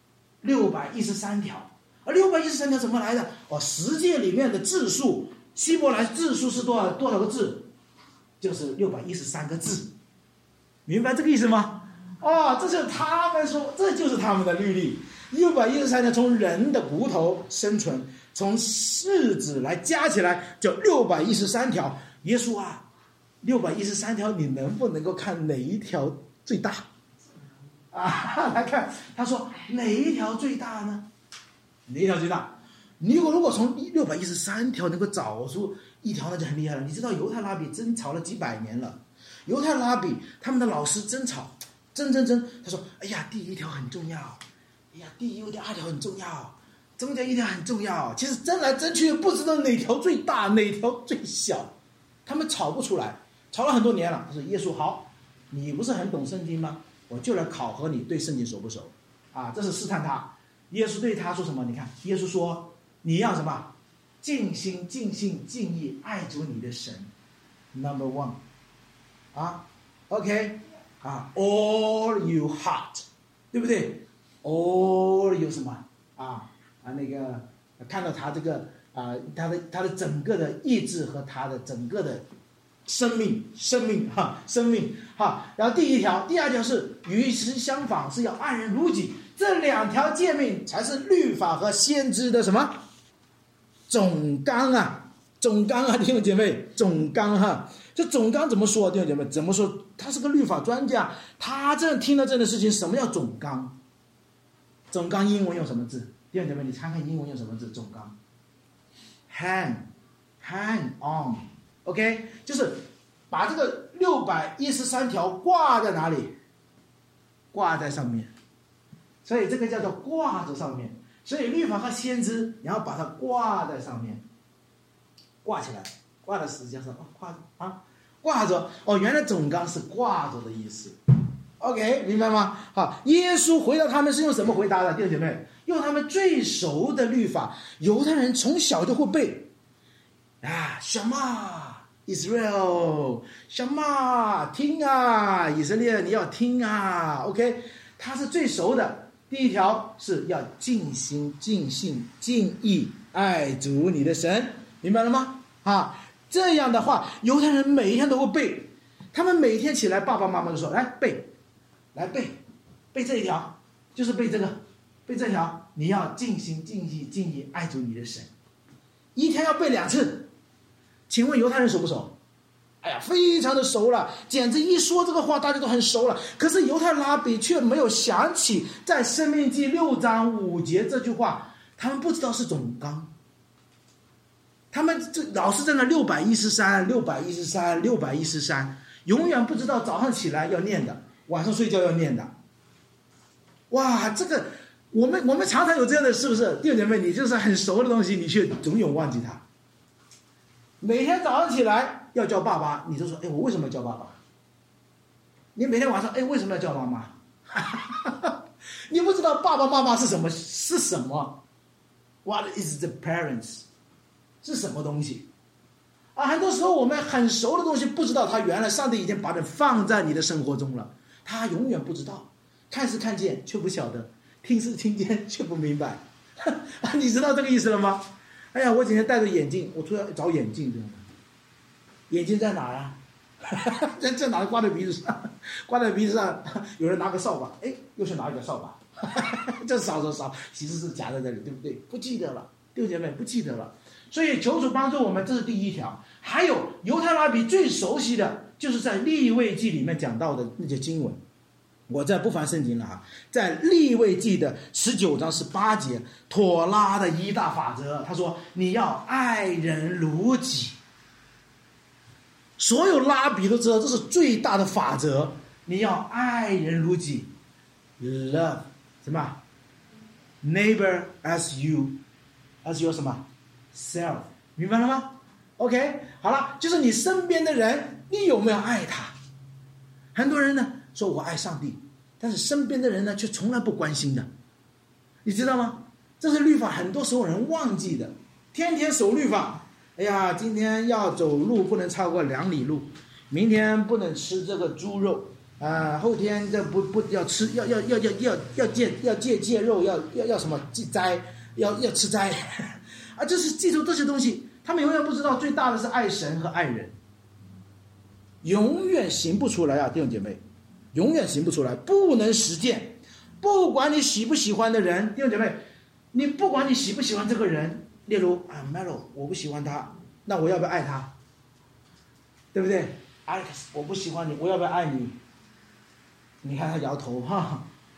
？613条。而613条怎么来的？十诫里面的字数，希伯来字数是多少个字？就是613个字，明白这个意思吗？这就是他们说，这就是他们的律例。613条从人的骨头生存，从日子来加起来就613条。耶稣613条，你能不能够看哪一条最大？ 来看，他说哪一条最大呢？哪一条最大？你如果从613条能够找出一条，那就很厉害了。你知道犹太拉比争吵了几百年了，犹太拉比他们的老师争吵，争。他说：“哎呀，第一条很重要，哎呀，第二条很重要，中间一条很重要。其实争来争去，不知道哪条最大，哪条最小，他们吵不出来，吵了很多年了。他说：耶稣好，你不是很懂圣经吗？我就来考核你对圣经熟不熟啊？这是试探他。耶稣对他说什么？你看，耶稣说。”你要什么？尽心、尽性、尽意爱主你的神 ，Number one， 啊 ，OK， 啊 ，all your heart， 对不对 ？all 有什么那个看到他这个他的整个的意志和他的整个的生命哈。然后第二条是与时相仿，是要爱人如己。这2条诫命才是律法和先知的什么？总纲啊，弟兄姐妹，总纲哈。这总纲怎么说？弟兄姐妹怎么说？他是个律法专家，他听了这样的事情，什么叫总纲？总纲英文用什么字？弟兄姐妹，你看看英文用什么字？总纲 ，hang on，OK， 就是把这个613条挂在哪里？挂在上面，所以这个叫做挂在上面。所以律法和先知，然后把它挂在上面，挂起来，挂在十字架上，挂着。原来总纲是挂着的意思。OK， 明白吗？好，耶稣回答他们是用什么回答的？弟兄姐妹，用他们最熟的律法，犹太人从小就会背什么 Israel， 什么听啊，以色列你要听啊。OK， 他是最熟的。第一条是要尽心、尽性、尽意爱主你的神，明白了吗？这样的话，犹太人每一天都会背，他们每天起来，爸爸妈妈就说：“来背这一条，就是背这条，你要尽心、尽意、尽意爱主你的神。”一天要背2次，请问犹太人熟不熟？非常的熟了，简直一说这个话大家都很熟了。可是犹太拉比却没有想起在申命记6章5节这句话，他们不知道是总纲。他们老是在那613，永远不知道早上起来要念的，晚上睡觉要念的。哇，这个我们常常有这样的，是不是？弟兄姐妹，你就是很熟的东西，你却永远忘记它。每天早上起来要叫爸爸，你就说：“我为什么要叫爸爸？”你每天晚上，为什么要叫妈妈？你不知道爸爸妈妈是什么？What is the parents？ 是什么东西？很多时候我们很熟的东西，不知道它原来上帝已经把它放在你的生活中了，他永远不知道，看是看见却不晓得，听是听见却不明白。你知道这个意思了吗？我今天戴着眼镜，我突然找眼镜，知道吗？眼镜在哪呀？在哪？挂在鼻子上，有人拿个扫把，又去拿一个扫把，这扫，其实是夹在这里，对不对？不记得了，弟兄姐妹，不记得了。所以求主帮助我们，这是第一条。还有犹太拉比最熟悉的就是在利未记里面讲到的那些经文。我再不翻圣经了在利未记的19章18节，妥拉的一大法则，他说你要爱人如己。所有拉比都知道这是最大的法则，你要爱人如己 ，love 什么 ？neighbor as your 什么 self， 明白了吗 ？OK， 好了，就是你身边的人，你有没有爱他？很多人呢说我爱上帝，但是身边的人呢却从来不关心的，你知道吗？这是律法，很多时候人忘记的，天天守律法。今天要走路不能超过2里路，明天不能吃这个猪肉后天这不要吃，要戒肉，要什么斋，要吃斋就是记住这些东西，他们永远不知道最大的是爱神和爱人，永远行不出来弟兄姐妹，永远行不出来，不能实践。不管你喜不喜欢的人，弟兄姐妹，你不管你喜不喜欢这个人，例如Melo， 我不喜欢他，那我要不要爱他？对不对 ？Alex， 我不喜欢你，我要不要爱你？你看他摇头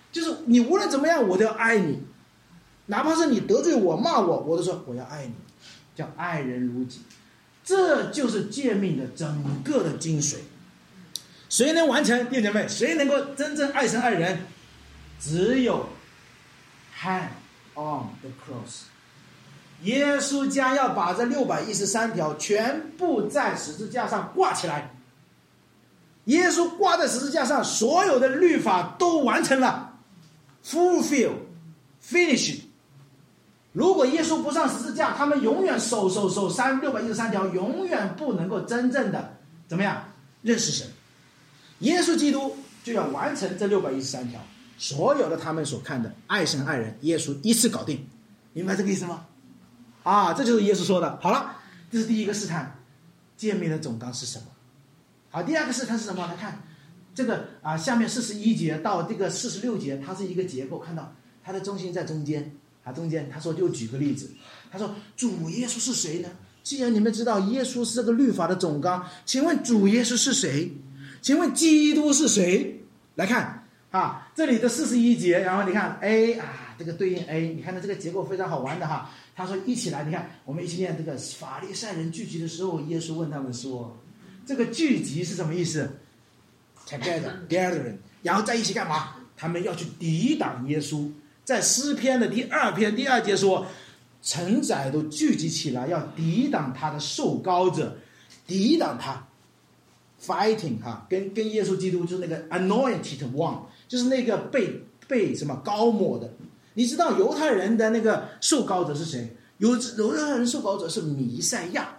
就是你无论怎么样，我都要爱你，哪怕是你得罪我、骂我，我都说我要爱你，叫爱人如己。这就是诫命的整个的精髓。谁能完成？弟兄姐妹，谁能够真正爱神爱人？只有 hang on the cross。耶稣将要把这613条全部在十字架上挂起来。耶稣挂在十字架上，所有的律法都完成了 ，fulfill finish。如果耶稣不上十字架，他们永远守613条，永远不能够真正的怎么样认识神。耶稣基督就要完成这613条，所有的他们所看的爱神爱人，耶稣一次搞定。明白这个意思吗？这就是耶稣说的。好了，这是第一个试探，诫命的总纲是什么？好，第二个试探是什么？来看这个下面41节到这个46节，它是一个结构，看到它的中心在中间中间他说就举个例子，他说主耶稣是谁呢？既然你们知道耶稣是这个律法的总纲，请问主耶稣是谁？请问基督是谁？来看这里的41节，然后你看 A 这个对应 A， 你看到这个结构非常好玩的他说一起来，你看我们一起念这个法利赛人聚集的时候，耶稣问他们说，这个聚集是什么意思？ Together gathering， 然后在一起干嘛？他们要去抵挡耶稣。在诗篇的第2篇第2节说，臣宰都聚集起来，要抵挡他的受膏者，抵挡他 fighting 跟耶稣基督就是那个 anointed one， 就是那个被什么膏抹的。你知道犹太人的那个受膏者是谁？犹太人受膏者是弥赛亚，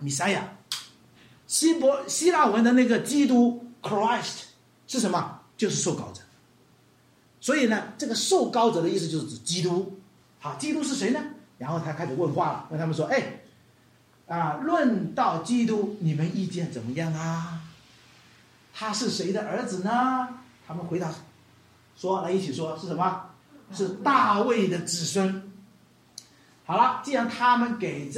希腊文的那个基督 Christ 是什么？就是受膏者。所以呢，这个受膏者的意思就是指基督。好，基督是谁呢？然后他开始问话了，问他们说：“论到基督，你们意见怎么样啊？他是谁的儿子呢？”他们回答说：“来一起说是什么？是大卫的子孙。”好了，既然他们给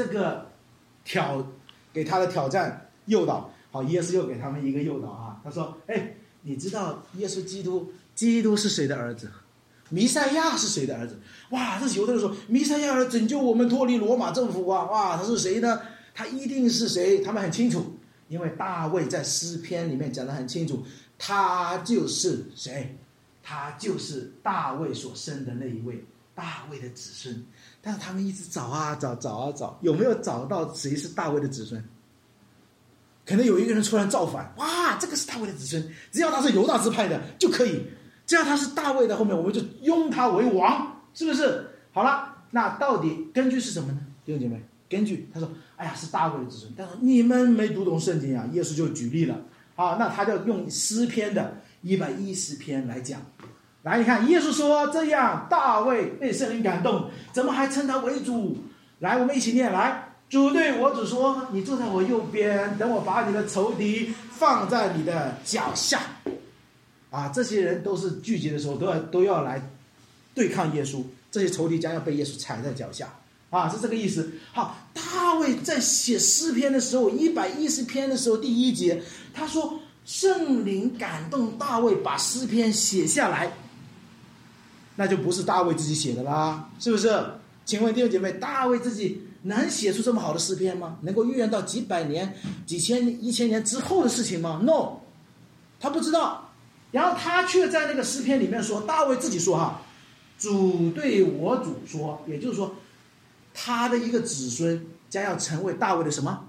他的挑战诱导，好，耶稣又给他们一个诱导他说：“你知道耶稣基督是谁的儿子？弥赛亚是谁的儿子？”哇，这犹太人说弥赛亚要拯救我们脱离罗马政府哇，他是谁呢？他一定是谁？他们很清楚，因为大卫在诗篇里面讲得很清楚，他就是谁？他就是大卫所生的那一位大卫的子孙。但是他们一直找，有没有找到谁是大卫的子孙？可能有一个人突然造反，哇，这个是大卫的子孙，只要他是犹大支派的就可以，只要他是大卫的后面，我们就拥他为王，是不是？好了，那到底根据是什么呢？弟兄姐妹，根据他说，是大卫的子孙，但是你们没读懂圣经耶稣就举例了那他就用诗篇的110篇来讲。来，你看耶稣说这样，大卫被圣灵感动，怎么还称他为主？来，我们一起念，来，主对我主说，你坐在我右边，等我把你的仇敌放在你的脚下。这些人都是聚集的时候都要来对抗耶稣，这些仇敌将要被耶稣踩在脚下是这个意思。好，大卫在写诗篇的时候110篇的时候第1节，他说圣灵感动大卫把诗篇写下来，那就不是大卫自己写的啦，是不是？请问弟兄姐妹，大卫自己能写出这么好的诗篇吗？能够预言到几百年、几千、1000年之后的事情吗？ No， 他不知道。然后他却在那个诗篇里面说，大卫自己说主对我主说，也就是说他的一个子孙将要成为大卫的什么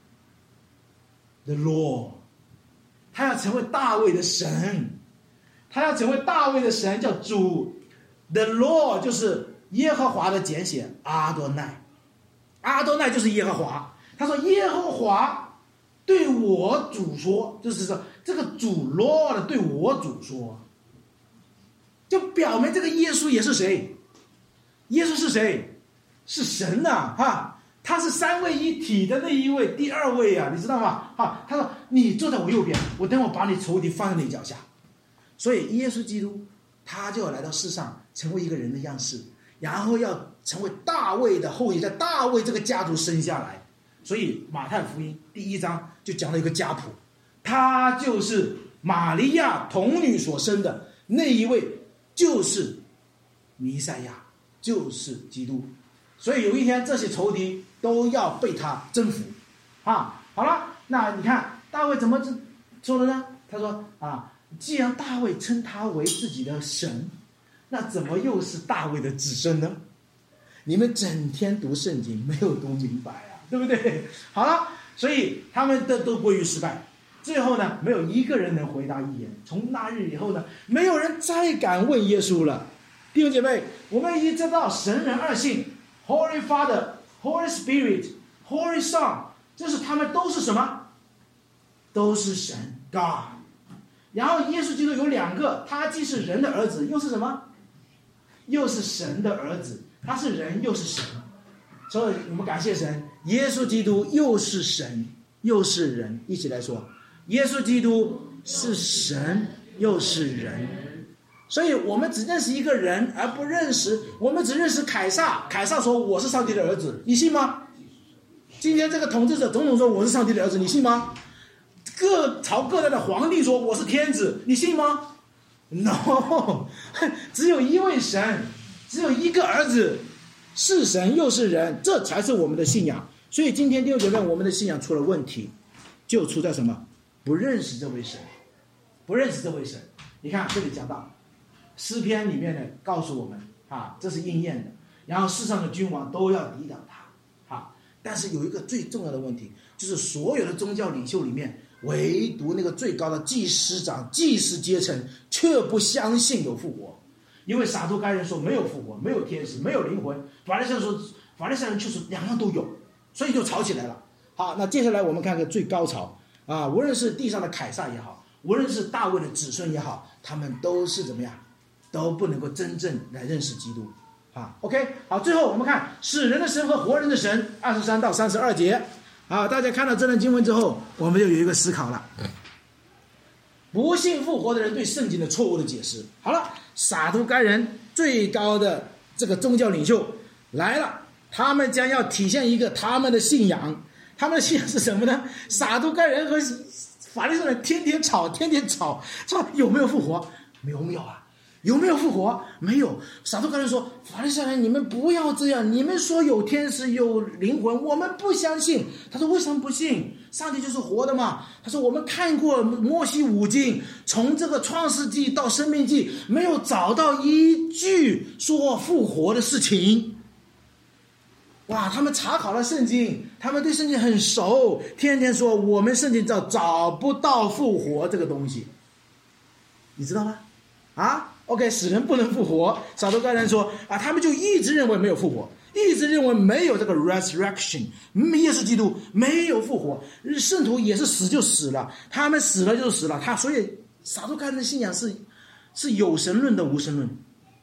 The Lord， 他要成为大卫的神，他要成为大卫的神，叫主 The Lord， 就是耶和华的简写阿多奈，阿多奈就是耶和华。他说耶和华对我主说，就是说这个主 Lord 对我主说，就表明这个耶稣也是谁？耶稣是谁？是神他是3位一体的那一位，第2位你知道吗？他说你坐在我右边，我等我把你仇敌放在你脚下。所以耶稣基督他就要来到世上，成为一个人的样式，然后要成为大卫的后裔，在大卫这个家族生下来。所以马太福音第1章就讲了一个家谱，他就是玛利亚童女所生的那一位，就是弥赛亚，就是基督。所以有一天这些仇敌都要被他征服啊。好了，那你看大卫怎么说的呢？他说啊，既然大卫称他为自己的神，那怎么又是大卫的子孙呢？你们整天读圣经没有读明白啊，对不对？好了，所以他们都归于失败。最后呢，没有一个人能回答一言。从那日以后呢，没有人再敢问耶稣了。弟兄姐妹，我们已经知道神人二性 Holy Father、Holy Spirit、Holy Son， 这是他们都是什么？都是神 God。然后耶稣基督有两个，他既是人的儿子，又是什么？又是神的儿子。他是人又是神。所以我们感谢神，耶稣基督又是神又是人。一起来说，耶稣基督是神又是人。所以我们只认识一个人，而不认识，我们只认识凯撒。凯撒说我是上帝的儿子，你信吗？今天这个统治者总统说我是上帝的儿子，你信吗？各朝各代的皇帝说我是天子，你信吗？ No， 只有一位神，只有一个儿子，是神又是人，这才是我们的信仰。所以今天弟兄姐妹，我们的信仰出了问题，就出在什么？不认识这位神，不认识这位神。你看这里讲到诗篇里面呢，告诉我们啊，这是应验的。然后世上的君王都要抵挡他啊。但是有一个最重要的问题，就是所有的宗教领袖里面，唯独那个最高的祭司长、祭司阶层却不相信有复活。因为撒都该人说没有复活，没有天使，没有灵魂，法利赛人说，法利赛人就是两样都有，所以就吵起来了。好，那接下来我们看看最高潮啊，无论是地上的凯撒也好，无论是大卫的子孙也好，他们都是怎么样，都不能够真正来认识基督啊。OK， 好，最后我们看死人的神和活人的神，23到32节。好，大家看到这段经文之后，我们就有一个思考了。不信复活的人对圣经的错误的解释。好了，撒都该人最高的这个宗教领袖来了，他们将要体现一个他们的信仰。他们的信仰是什么呢？撒都该人和法利赛人天天吵，说有没有复活？没有啊。有没有复活？没有。撒都该人说，法利赛人你们不要这样，你们说有天使有灵魂，我们不相信。他说为什么不信？上帝就是活的嘛。他说我们看过摩西五经，从这个创世纪到申命记，没有找到一句说复活的事情。哇，他们查考了圣经，他们对圣经很熟，天天说我们圣经找不到复活这个东西，你知道吗？啊 ，OK， 死人不能复活。撒都该人说啊，他们就一直认为没有复活，一直认为没有这个 resurrection， 耶稣基督没有复活，圣徒也是死就死了，他们死了就死了。所以撒都该人的信仰是有神论的无神论，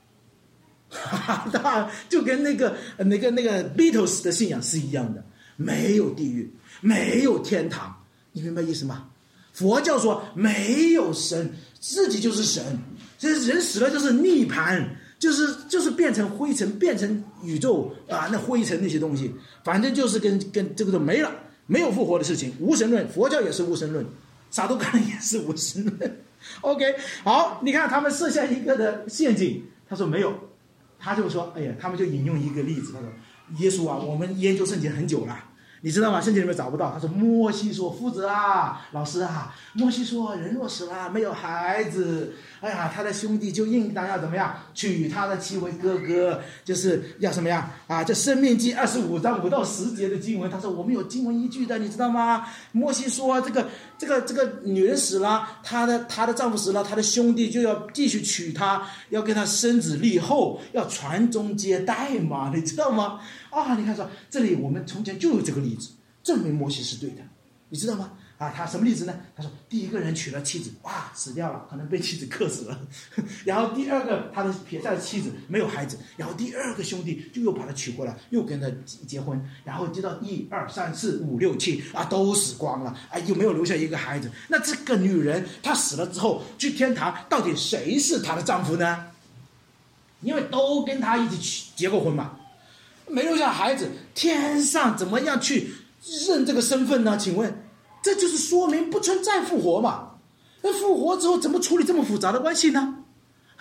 就跟那个 Beatles 的信仰是一样的，没有地狱，没有天堂，你明白意思吗？佛教说没有神，自己就是神。这人死了就是涅槃，就是变成灰尘，变成宇宙啊，那灰尘那些东西，反正就是跟这个都没了，没有复活的事情。无神论，佛教也是无神论，撒都该人也是无神论。OK， 好，你看他们设下一个的陷阱，他说没有，他就说，哎呀，他们就引用一个例子，他说耶稣啊，我们研究圣经很久了。你知道吗？圣经里面找不到。他说摩西说，夫子啊，老师啊，摩西说人若死了没有孩子，哎呀，他的兄弟就应当要怎么样，娶他的妻为哥哥，就是要什么样啊？这申命记25章5到10节的经文，他说我们有经文依据的，你知道吗？摩西说这个女人死了，她的丈夫死了，她的兄弟就要继续娶她，要跟她生子立后，要传宗接代嘛，你知道吗？啊，你看说这里我们从前就有这个例子，证明摩西是对的，你知道吗？啊，他什么例子呢？他说第一个人娶了妻子，哇，死掉了，可能被妻子克死了。然后第二个他的撇下的妻子没有孩子，然后第二个兄弟就又把他娶过来，又跟他结婚，然后接到1、2、3、4、5、6、7啊，都死光了，哎，又没有留下一个孩子。那这个女人她死了之后去天堂，到底谁是她的丈夫呢？因为都跟她一起结过婚嘛。没留下孩子，天上怎么样去认这个身份呢？请问，这就是说明不存在复活嘛？那复活之后怎么处理这么复杂的关系呢？啊，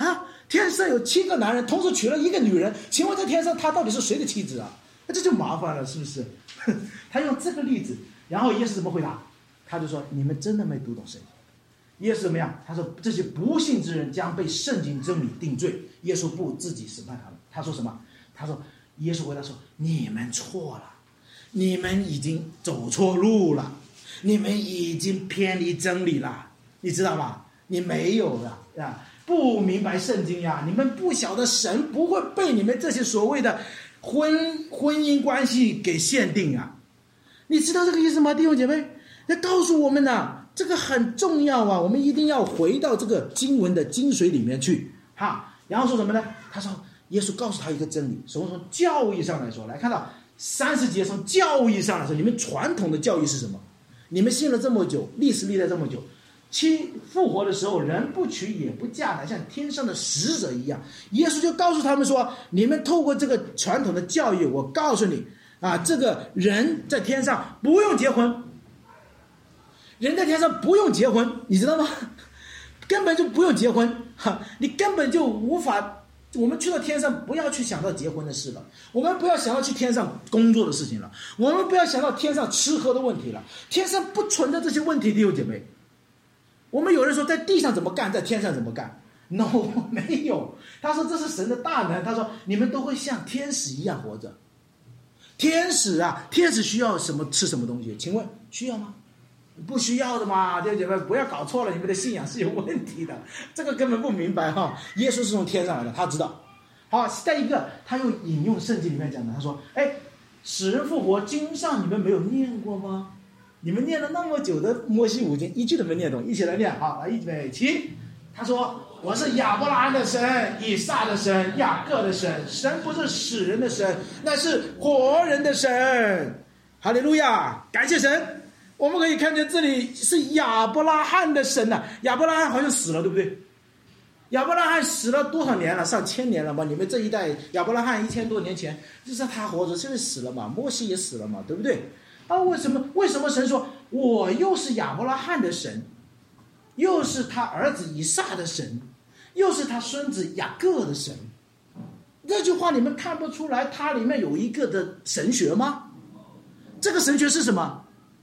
天上有7个男人，同时娶了1个女人，请问在天上他到底是谁的妻子啊？那这就麻烦了，是不是？他用这个例子，然后耶稣怎么回答？他就说：你们真的没读懂圣经。耶稣怎么样？他说这些不信之人将被圣经真理定罪，耶稣不自己审判他们。他说什么？他说耶稣回答说：你们错了，你们已经走错路了，你们已经偏离真理了，你知道吗？你没有了啊，不明白圣经呀，你们不晓得神不会被你们这些所谓的婚姻关系给限定啊。你知道这个意思吗，弟兄姐妹？要告诉我们呢，这个很重要啊，我们一定要回到这个经文的精髓里面去哈。然后说什么呢？他说耶稣告诉他一个真理，从教义上来说，来看到30节，从教义上来说，你们传统的教义是什么？你们信了这么久，历代这么久，复活的时候人不娶也不嫁来，像天上的使者一样。耶稣就告诉他们说，你们透过这个传统的教育，我告诉你啊，这个人在天上不用结婚，人在天上不用结婚，你知道吗？根本就不用结婚哈，你根本就无法。我们去到天上，不要去想到结婚的事了，我们不要想到去天上工作的事情了，我们不要想到天上吃喝的问题了，天上不存在这些问题，弟兄姐妹。我们有人说在地上怎么干，在天上怎么干 ？No， 没有。他说这是神的大能。他说你们都会像天使一样活着。天使啊，天使需要什么吃什么东西？请问需要吗？不需要的嘛，弟兄姐妹，不要搞错了，你们的信仰是有问题的，这个根本不明白哈。耶稣是从天上来的，他知道。好，再一个，他又引用圣经里面讲的，他说：“哎，死人复活，经上你们没有念过吗？你们念了那么久的摩西五经，一句都没念懂，一起来念。好，来，预备起。他说：我是亚伯拉罕的神，以撒的神，雅各的神。神不是死人的神，那是活人的神。哈利路亚，感谢神。”我们可以看见这里是亚伯拉罕的神啊，亚伯拉罕好像死了，对不对？亚伯拉罕死了多少年了？上千年了嘛？你们这一代亚伯拉罕1000多年前，就是他活着，现在死了嘛？摩西也死了嘛？对不对？啊，为什么神说我又是亚伯拉罕的神，又是他儿子以撒的神，又是他孙子雅各的神？这句话你们看不出来，它里面有一个的神学吗？这个神学是什么？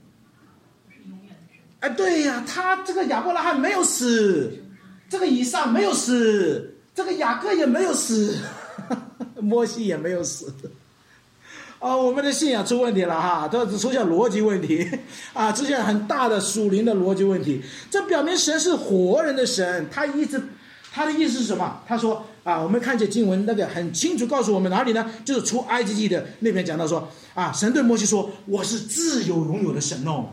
哎，对呀，他这个亚伯拉罕没有死，这个以撒没有死，这个雅各也没有死，摩西也没有死。我们的信仰出问题了哈，这出现逻辑问题啊，出现很大的属灵的逻辑问题。这表明神是活人的神，他的意思是什么？他说啊，我们看见经文那个很清楚告诉我们哪里呢？就是出埃及记的那边讲到说啊，神对摩西说：“我是自有永有的神哦。”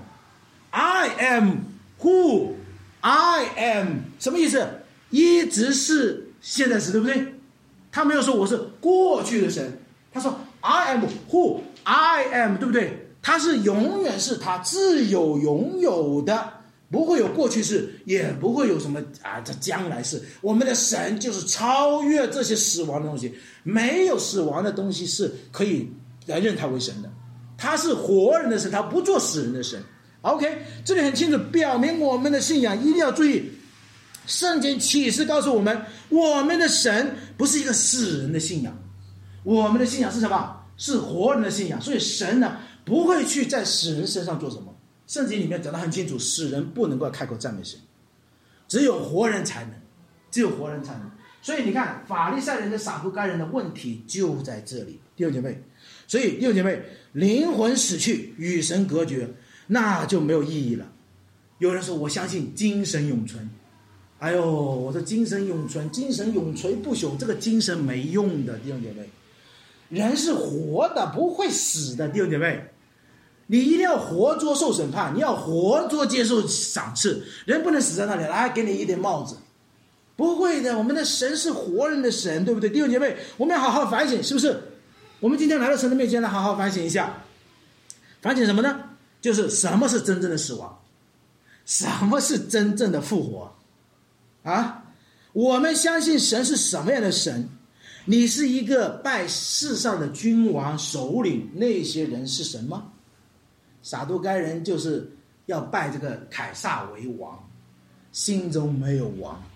I am who I am， 什么意思？一直是现在时，对不对？他没有说我是过去的神，他说 I am who I am， 对不对？他是永远是他自有永有的，不会有过去式，也不会有什么这将来式。我们的神就是超越这些死亡的东西，没有死亡的东西是可以来认他为神的。他是活人的神，他不做死人的神。OK， 这里很清楚表明我们的信仰一定要注意，圣经启示告诉我们，我们的神不是一个死人的信仰，我们的信仰是什么？是活人的信仰。所以神呢不会去在死人身上做什么。圣经里面讲得很清楚，死人不能够开口赞美神，只有活人才能，只有活人才能。所以你看法利赛人跟撒都该人的问题就在这里，弟兄姐妹。所以弟兄姐妹，灵魂死去与神隔绝，那就没有意义了。有人说我相信精神永存，哎呦，我说精神永存，精神永垂不朽，这个精神没用的，弟兄姐妹。人是活的，不会死的，弟兄姐妹。你一定要活捉受审判，你要活捉接受赏赐，人不能死在那里，来给你一顶帽子，不会的。我们的神是活人的神，对不对？弟兄姐妹，我们要好好反省，是不是？我们今天来到神的面前来好好反省一下，反省什么呢？就是什么是真正的死亡，什么是真正的复活啊？我们相信神是什么样的神？你是一个拜世上的君王首领那些人是神吗？撒都该人就是要拜这个凯撒为王，心中没有王，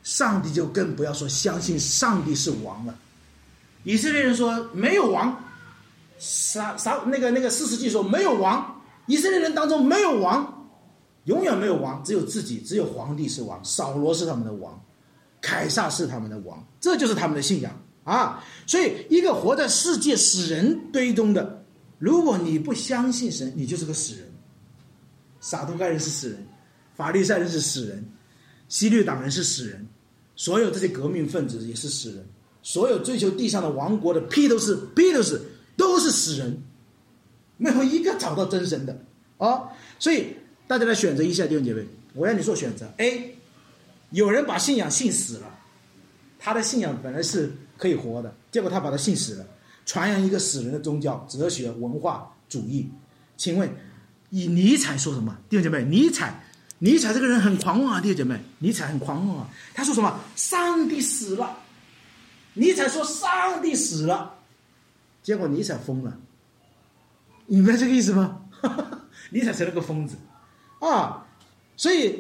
上帝就更不要说相信上帝是王了。以色列人说没有王，那个士师记说没有王，以色列人当中没有王，永远没有王，只有自己，只有皇帝是王，扫罗是他们的王，凯撒是他们的王，这就是他们的信仰啊！所以一个活在世界死人堆中的，如果你不相信神，你就是个死人。撒都该人是死人，法利赛人是死人，希律党人是死人，所有这些革命分子也是死人，所有追求地上的王国的披头士都是死人，没有一个找到真神的啊！所以大家来选择一下，弟兄姐妹，我让你做选择。A， 有人把信仰信死了，他的信仰本来是可以活的，结果他把他信死了，传扬一个死人的宗教、哲学、文化主义。请问以尼采说什么？弟兄姐妹，尼采这个人很狂妄啊，弟兄姐妹，尼采很狂妄啊。他说什么？上帝死了。尼采说上帝死了，结果尼采疯了。你明白这个意思吗？尼采成了个疯子啊。所以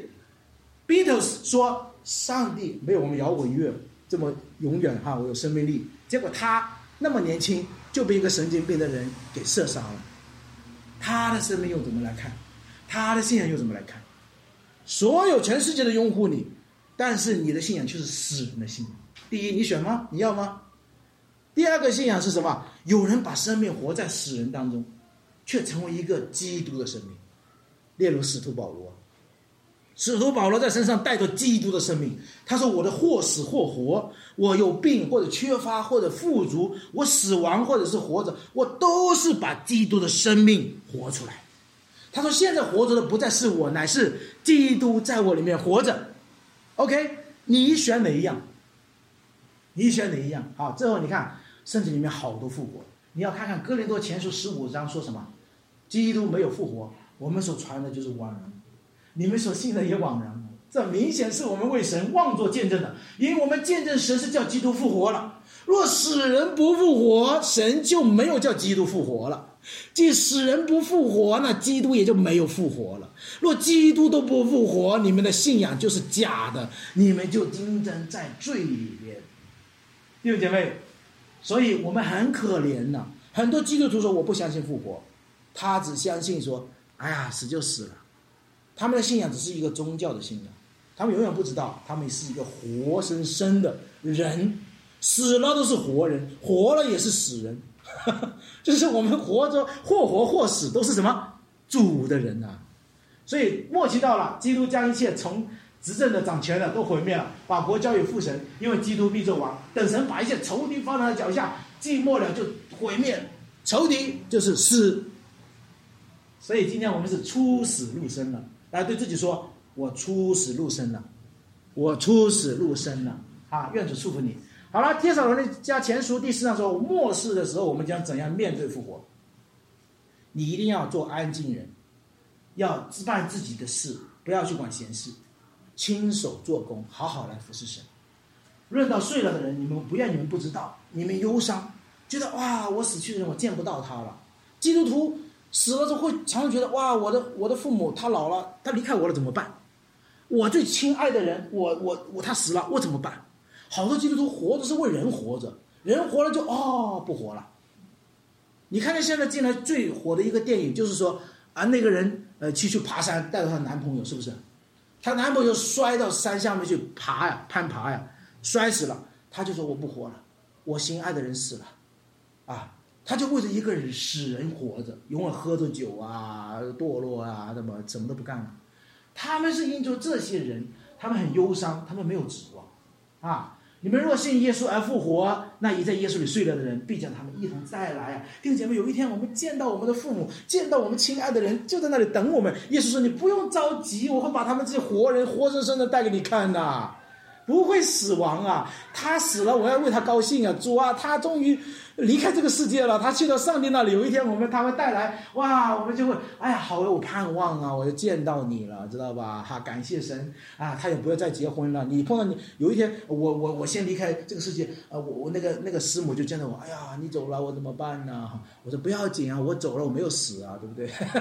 Beatles 说上帝没有我们摇滚乐这么永远哈，我有生命力。结果他那么年轻就被一个神经病的人给射杀了。他的生命又怎么来看？他的信仰又怎么来看？所有全世界都拥护你，但是你的信仰却是死人的信仰。第一，你选吗？你要吗？第二个信仰是什么？有人把生命活在死人当中，却成为一个基督的生命。例如使徒保罗在身上带着基督的生命，他说我的或死或活，我有病或者缺乏或者富足，我死亡或者是活着，我都是把基督的生命活出来。他说现在活着的不再是我，乃是基督在我里面活着。 OK， 你选哪一样？好，最后你看圣经里面好多复活，你要看看哥林多前书15章说什么？基督没有复活，我们所传的就是枉然，你们所信的也枉然。这明显是我们为神妄作见证的，因为我们见证神是叫基督复活了。若死人不复活，神就没有叫基督复活了。即死人不复活，那基督也就没有复活了。若基督都不复活，你们的信仰就是假的，你们就经常在罪里面。弟兄姐妹，所以我们很可怜呐。很多基督徒说我不相信复活，他只相信说哎呀死就死了。他们的信仰只是一个宗教的信仰，他们永远不知道他们是一个活生生的人，死了都是活人，活了也是死人。就是我们活着或活或死都是什么主的人啊。所以末期到了，基督将一切从执政的掌权的都毁灭了，把国交与父神，因为基督必做王。等神把一切仇敌放在脚下，既末了就毁灭仇敌，就是死。所以今天我们是出死入生了，来对自己说我出死入生了，我出死入生了啊！愿主祝福你。好了，帖撒罗尼迦前书第4章说末世的时候我们将怎样面对复活。你一定要做安静人，要办自己的事，不要去管闲事，亲手做工，好好来服侍神。论到睡了的人，你们不愿你们不知道，你们忧伤，觉得哇我死去的人我见不到他了。基督徒死了之后会常常觉得哇我的父母他老了，他离开我了怎么办？我最亲爱的人我他死了我怎么办？好多基督徒活着是为人活着，人活了就不活了。你看看现在近来最火的一个电影，就是说那个人去爬山，带着她男朋友，是不是？她男朋友摔到山下面去攀爬呀，摔死了，她就说我不活了，我心爱的人死了啊。他就为着一个死人活着，永远喝着酒啊，堕落啊，那么什么都不干了。他们是因着这些人，他们很忧伤，他们没有指望啊。你们若信耶稣而复活，那已在耶稣里睡了的人，必将他们一同再来啊！弟兄姐妹，有一天我们见到我们的父母，见到我们亲爱的人，就在那里等我们。耶稣说：“你不用着急，我会把他们这些活人活生生的带给你看的，不会死亡啊！他死了，我要为他高兴啊！主啊，他终于离开这个世界了，他去到上帝那里。有一天他会带来，哇，我们就会哎呀，好有盼望啊！我就见到你了，知道吧？感谢神啊！他也不要再结婚了。你碰到你有一天，我先离开这个世界啊！我那个师母就见到我，哎呀，你走了，我怎么办呢？我说不要紧啊，我走了，我没有死啊，对不对？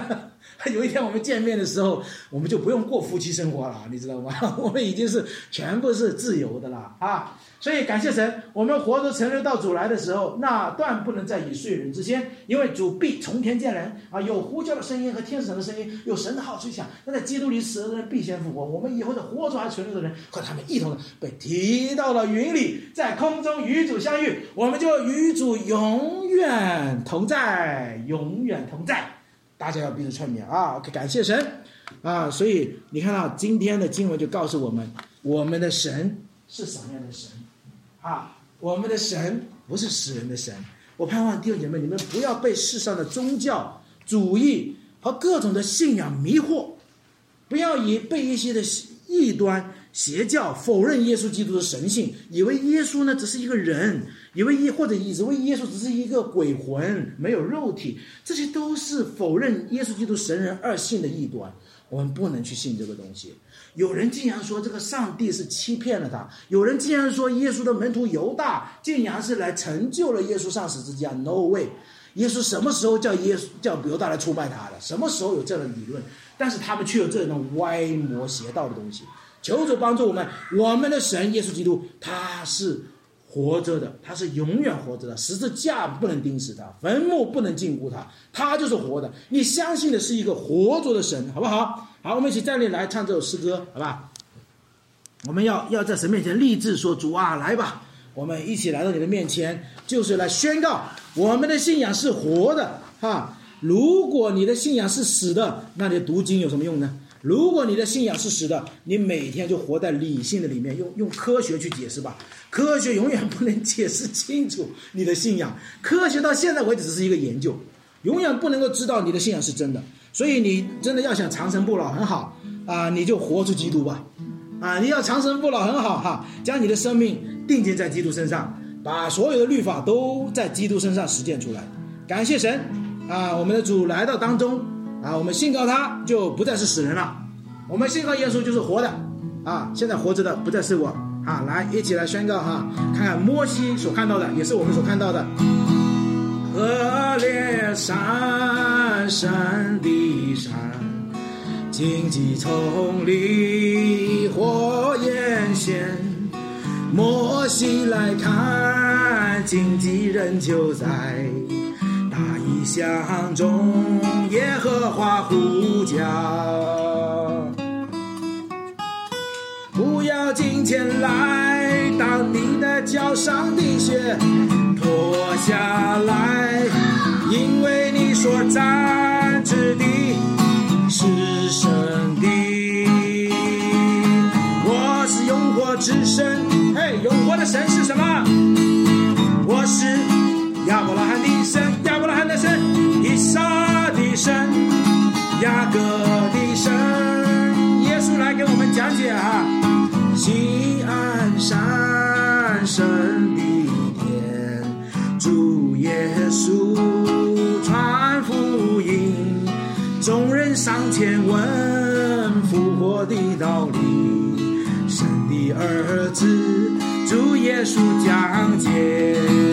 有一天我们见面的时候，我们就不用过夫妻生活了，你知道吗？我们已经是全部是自由的了啊！所以感谢神，我们活着承认到主来的时候，那断不能在以睡人之先，因为主必从天见人啊，有呼叫的声音和天使的声音，有神的号吹响。那在基督里死了的人必先复活，我们以后的活着还存留的人和他们一同的被提到了云里，在空中与主相遇，我们就与主永远同在，永远同在。大家要彼此劝勉啊 ！OK， 感谢神啊！所以你看到今天的经文就告诉我们，我们的神是什么样的神啊？我们的神不是死人的神。我盼望弟兄姐妹，你们不要被世上的宗教主义和各种的信仰迷惑，不要被一些的异端邪教否认耶稣基督的神性，以为耶稣呢只是一个人，以为耶稣只是一个鬼魂，没有肉体，这些都是否认耶稣基督神人二性的异端。我们不能去信这个东西。有人竟然说这个上帝是欺骗了他，有人竟然说耶稣的门徒犹大竟然是来成就了耶稣上十字架。 No way， 耶稣什么时候叫犹大来出卖他的？什么时候有这样的理论？但是他们却有这种歪魔邪道的东西。求主帮助我们，我们的神耶稣基督他是活着的，他是永远活着的，十字架不能钉死他，坟墓不能禁锢他，他就是活的。你相信的是一个活着的神，好不好？好，我们一起站立来唱这首诗歌，好吧？我们要在神面前立志说，主啊，来吧，我们一起来到你的面前，就是来宣告我们的信仰是活的哈。如果你的信仰是死的，那你读经有什么用呢？如果你的信仰是死的，你每天就活在理性的里面，用科学去解释吧。科学永远不能解释清楚你的信仰，科学到现在为止只是一个研究，永远不能够知道你的信仰是真的。所以你真的要想长生不老很好啊，你就活出基督吧啊！你要长生不老很好哈，将你的生命定睛在基督身上，把所有的律法都在基督身上实践出来。感谢神啊！我们的主来到当中啊，我们信靠他就不再是死人了，我们信靠耶稣就是活的啊！现在活着的不再是我啊！来，一起来宣告哈，看看摩西所看到的，也是我们所看到的。河烈山，山的山，荆棘丛里火焰现。摩西来看，荆棘仍旧在。大异象中，耶和华呼叫。不要近前来，当你的脚上的血脱下来，因为你所站之地是圣地。我是永活之神，嘿，永活的神是什么？我是亚伯拉罕的神，亚伯拉罕的神，以撒的神，雅各的神。耶稣来给我们讲解啊，西安山神的天，主耶稣传福音，众人上前问复活的道理，神的儿子主耶稣讲解。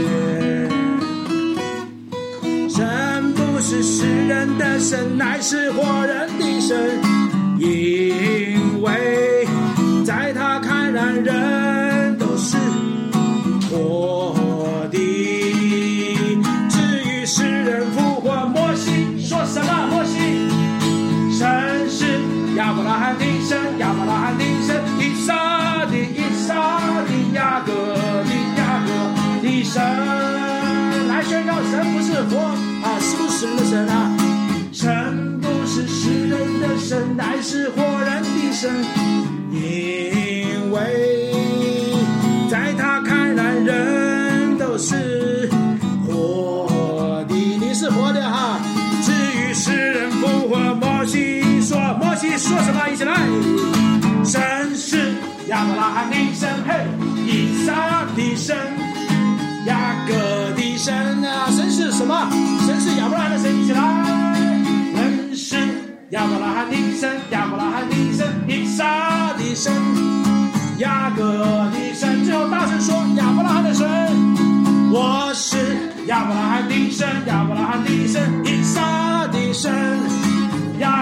神不是世人的神，乃是活人的神，因为在他看来人都是活的。至于世人复活，摩西说什么？摩西，神是亚伯拉罕的神，亚伯拉罕的神，以撒的雅各的神。来宣告，神不是活啊，是不是死人的神啊？神不是世人的神，乃是活人的神，因为在他看来人都是活的。你是活的哈。至于世人复活，摩西说什么？一起来，神是亚伯拉罕的神，嘿，以撒的神，雅各的神啊。神是什么？神是亚伯拉罕的神，一起来，人是亚伯拉罕的神，亚伯拉罕的神，以撒的神，雅各的神。最后大声说，亚伯拉罕的神，我是亚伯拉罕的神，亚伯拉罕的神，以撒的神，雅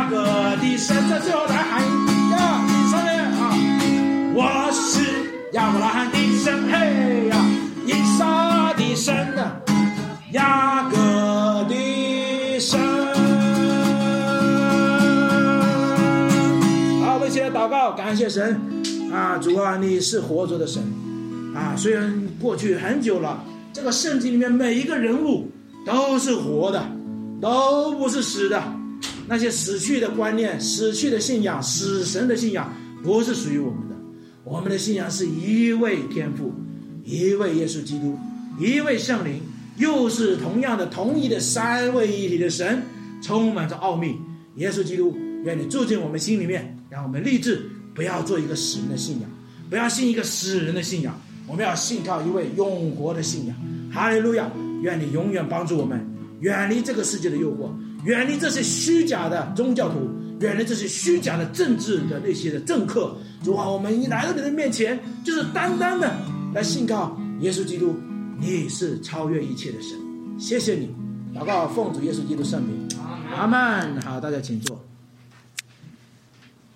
在最后来喊呀，以色列啊，我是亚伯拉罕的神，嘿呀，以撒的神啊，雅各的神。好，我们一起来祷告，感谢神啊，主啊，你是活着的神啊，虽然过去很久了，这个圣经里面每一个人物都是活的，都不是死的。那些死去的观念、死去的信仰、死神的信仰不是属于我们的。我们的信仰是一位天父，一位耶稣基督，一位圣灵，又是同样的同一的三位一体的神，充满着奥秘。耶稣基督，愿你住进我们心里面，让我们立志不要做一个死人的信仰，不要信一个死人的信仰，我们要信靠一位永活的信仰。哈利路亚！愿你永远帮助我们远离这个世界的诱惑，远离这些虚假的宗教徒，远离这些虚假的政治的那些的政客。主啊，我们一来到你的面前，就是单单的来信靠耶稣基督，你是超越一切的神。谢谢你，祷告奉主耶稣基督圣名，阿们。好，大家请坐。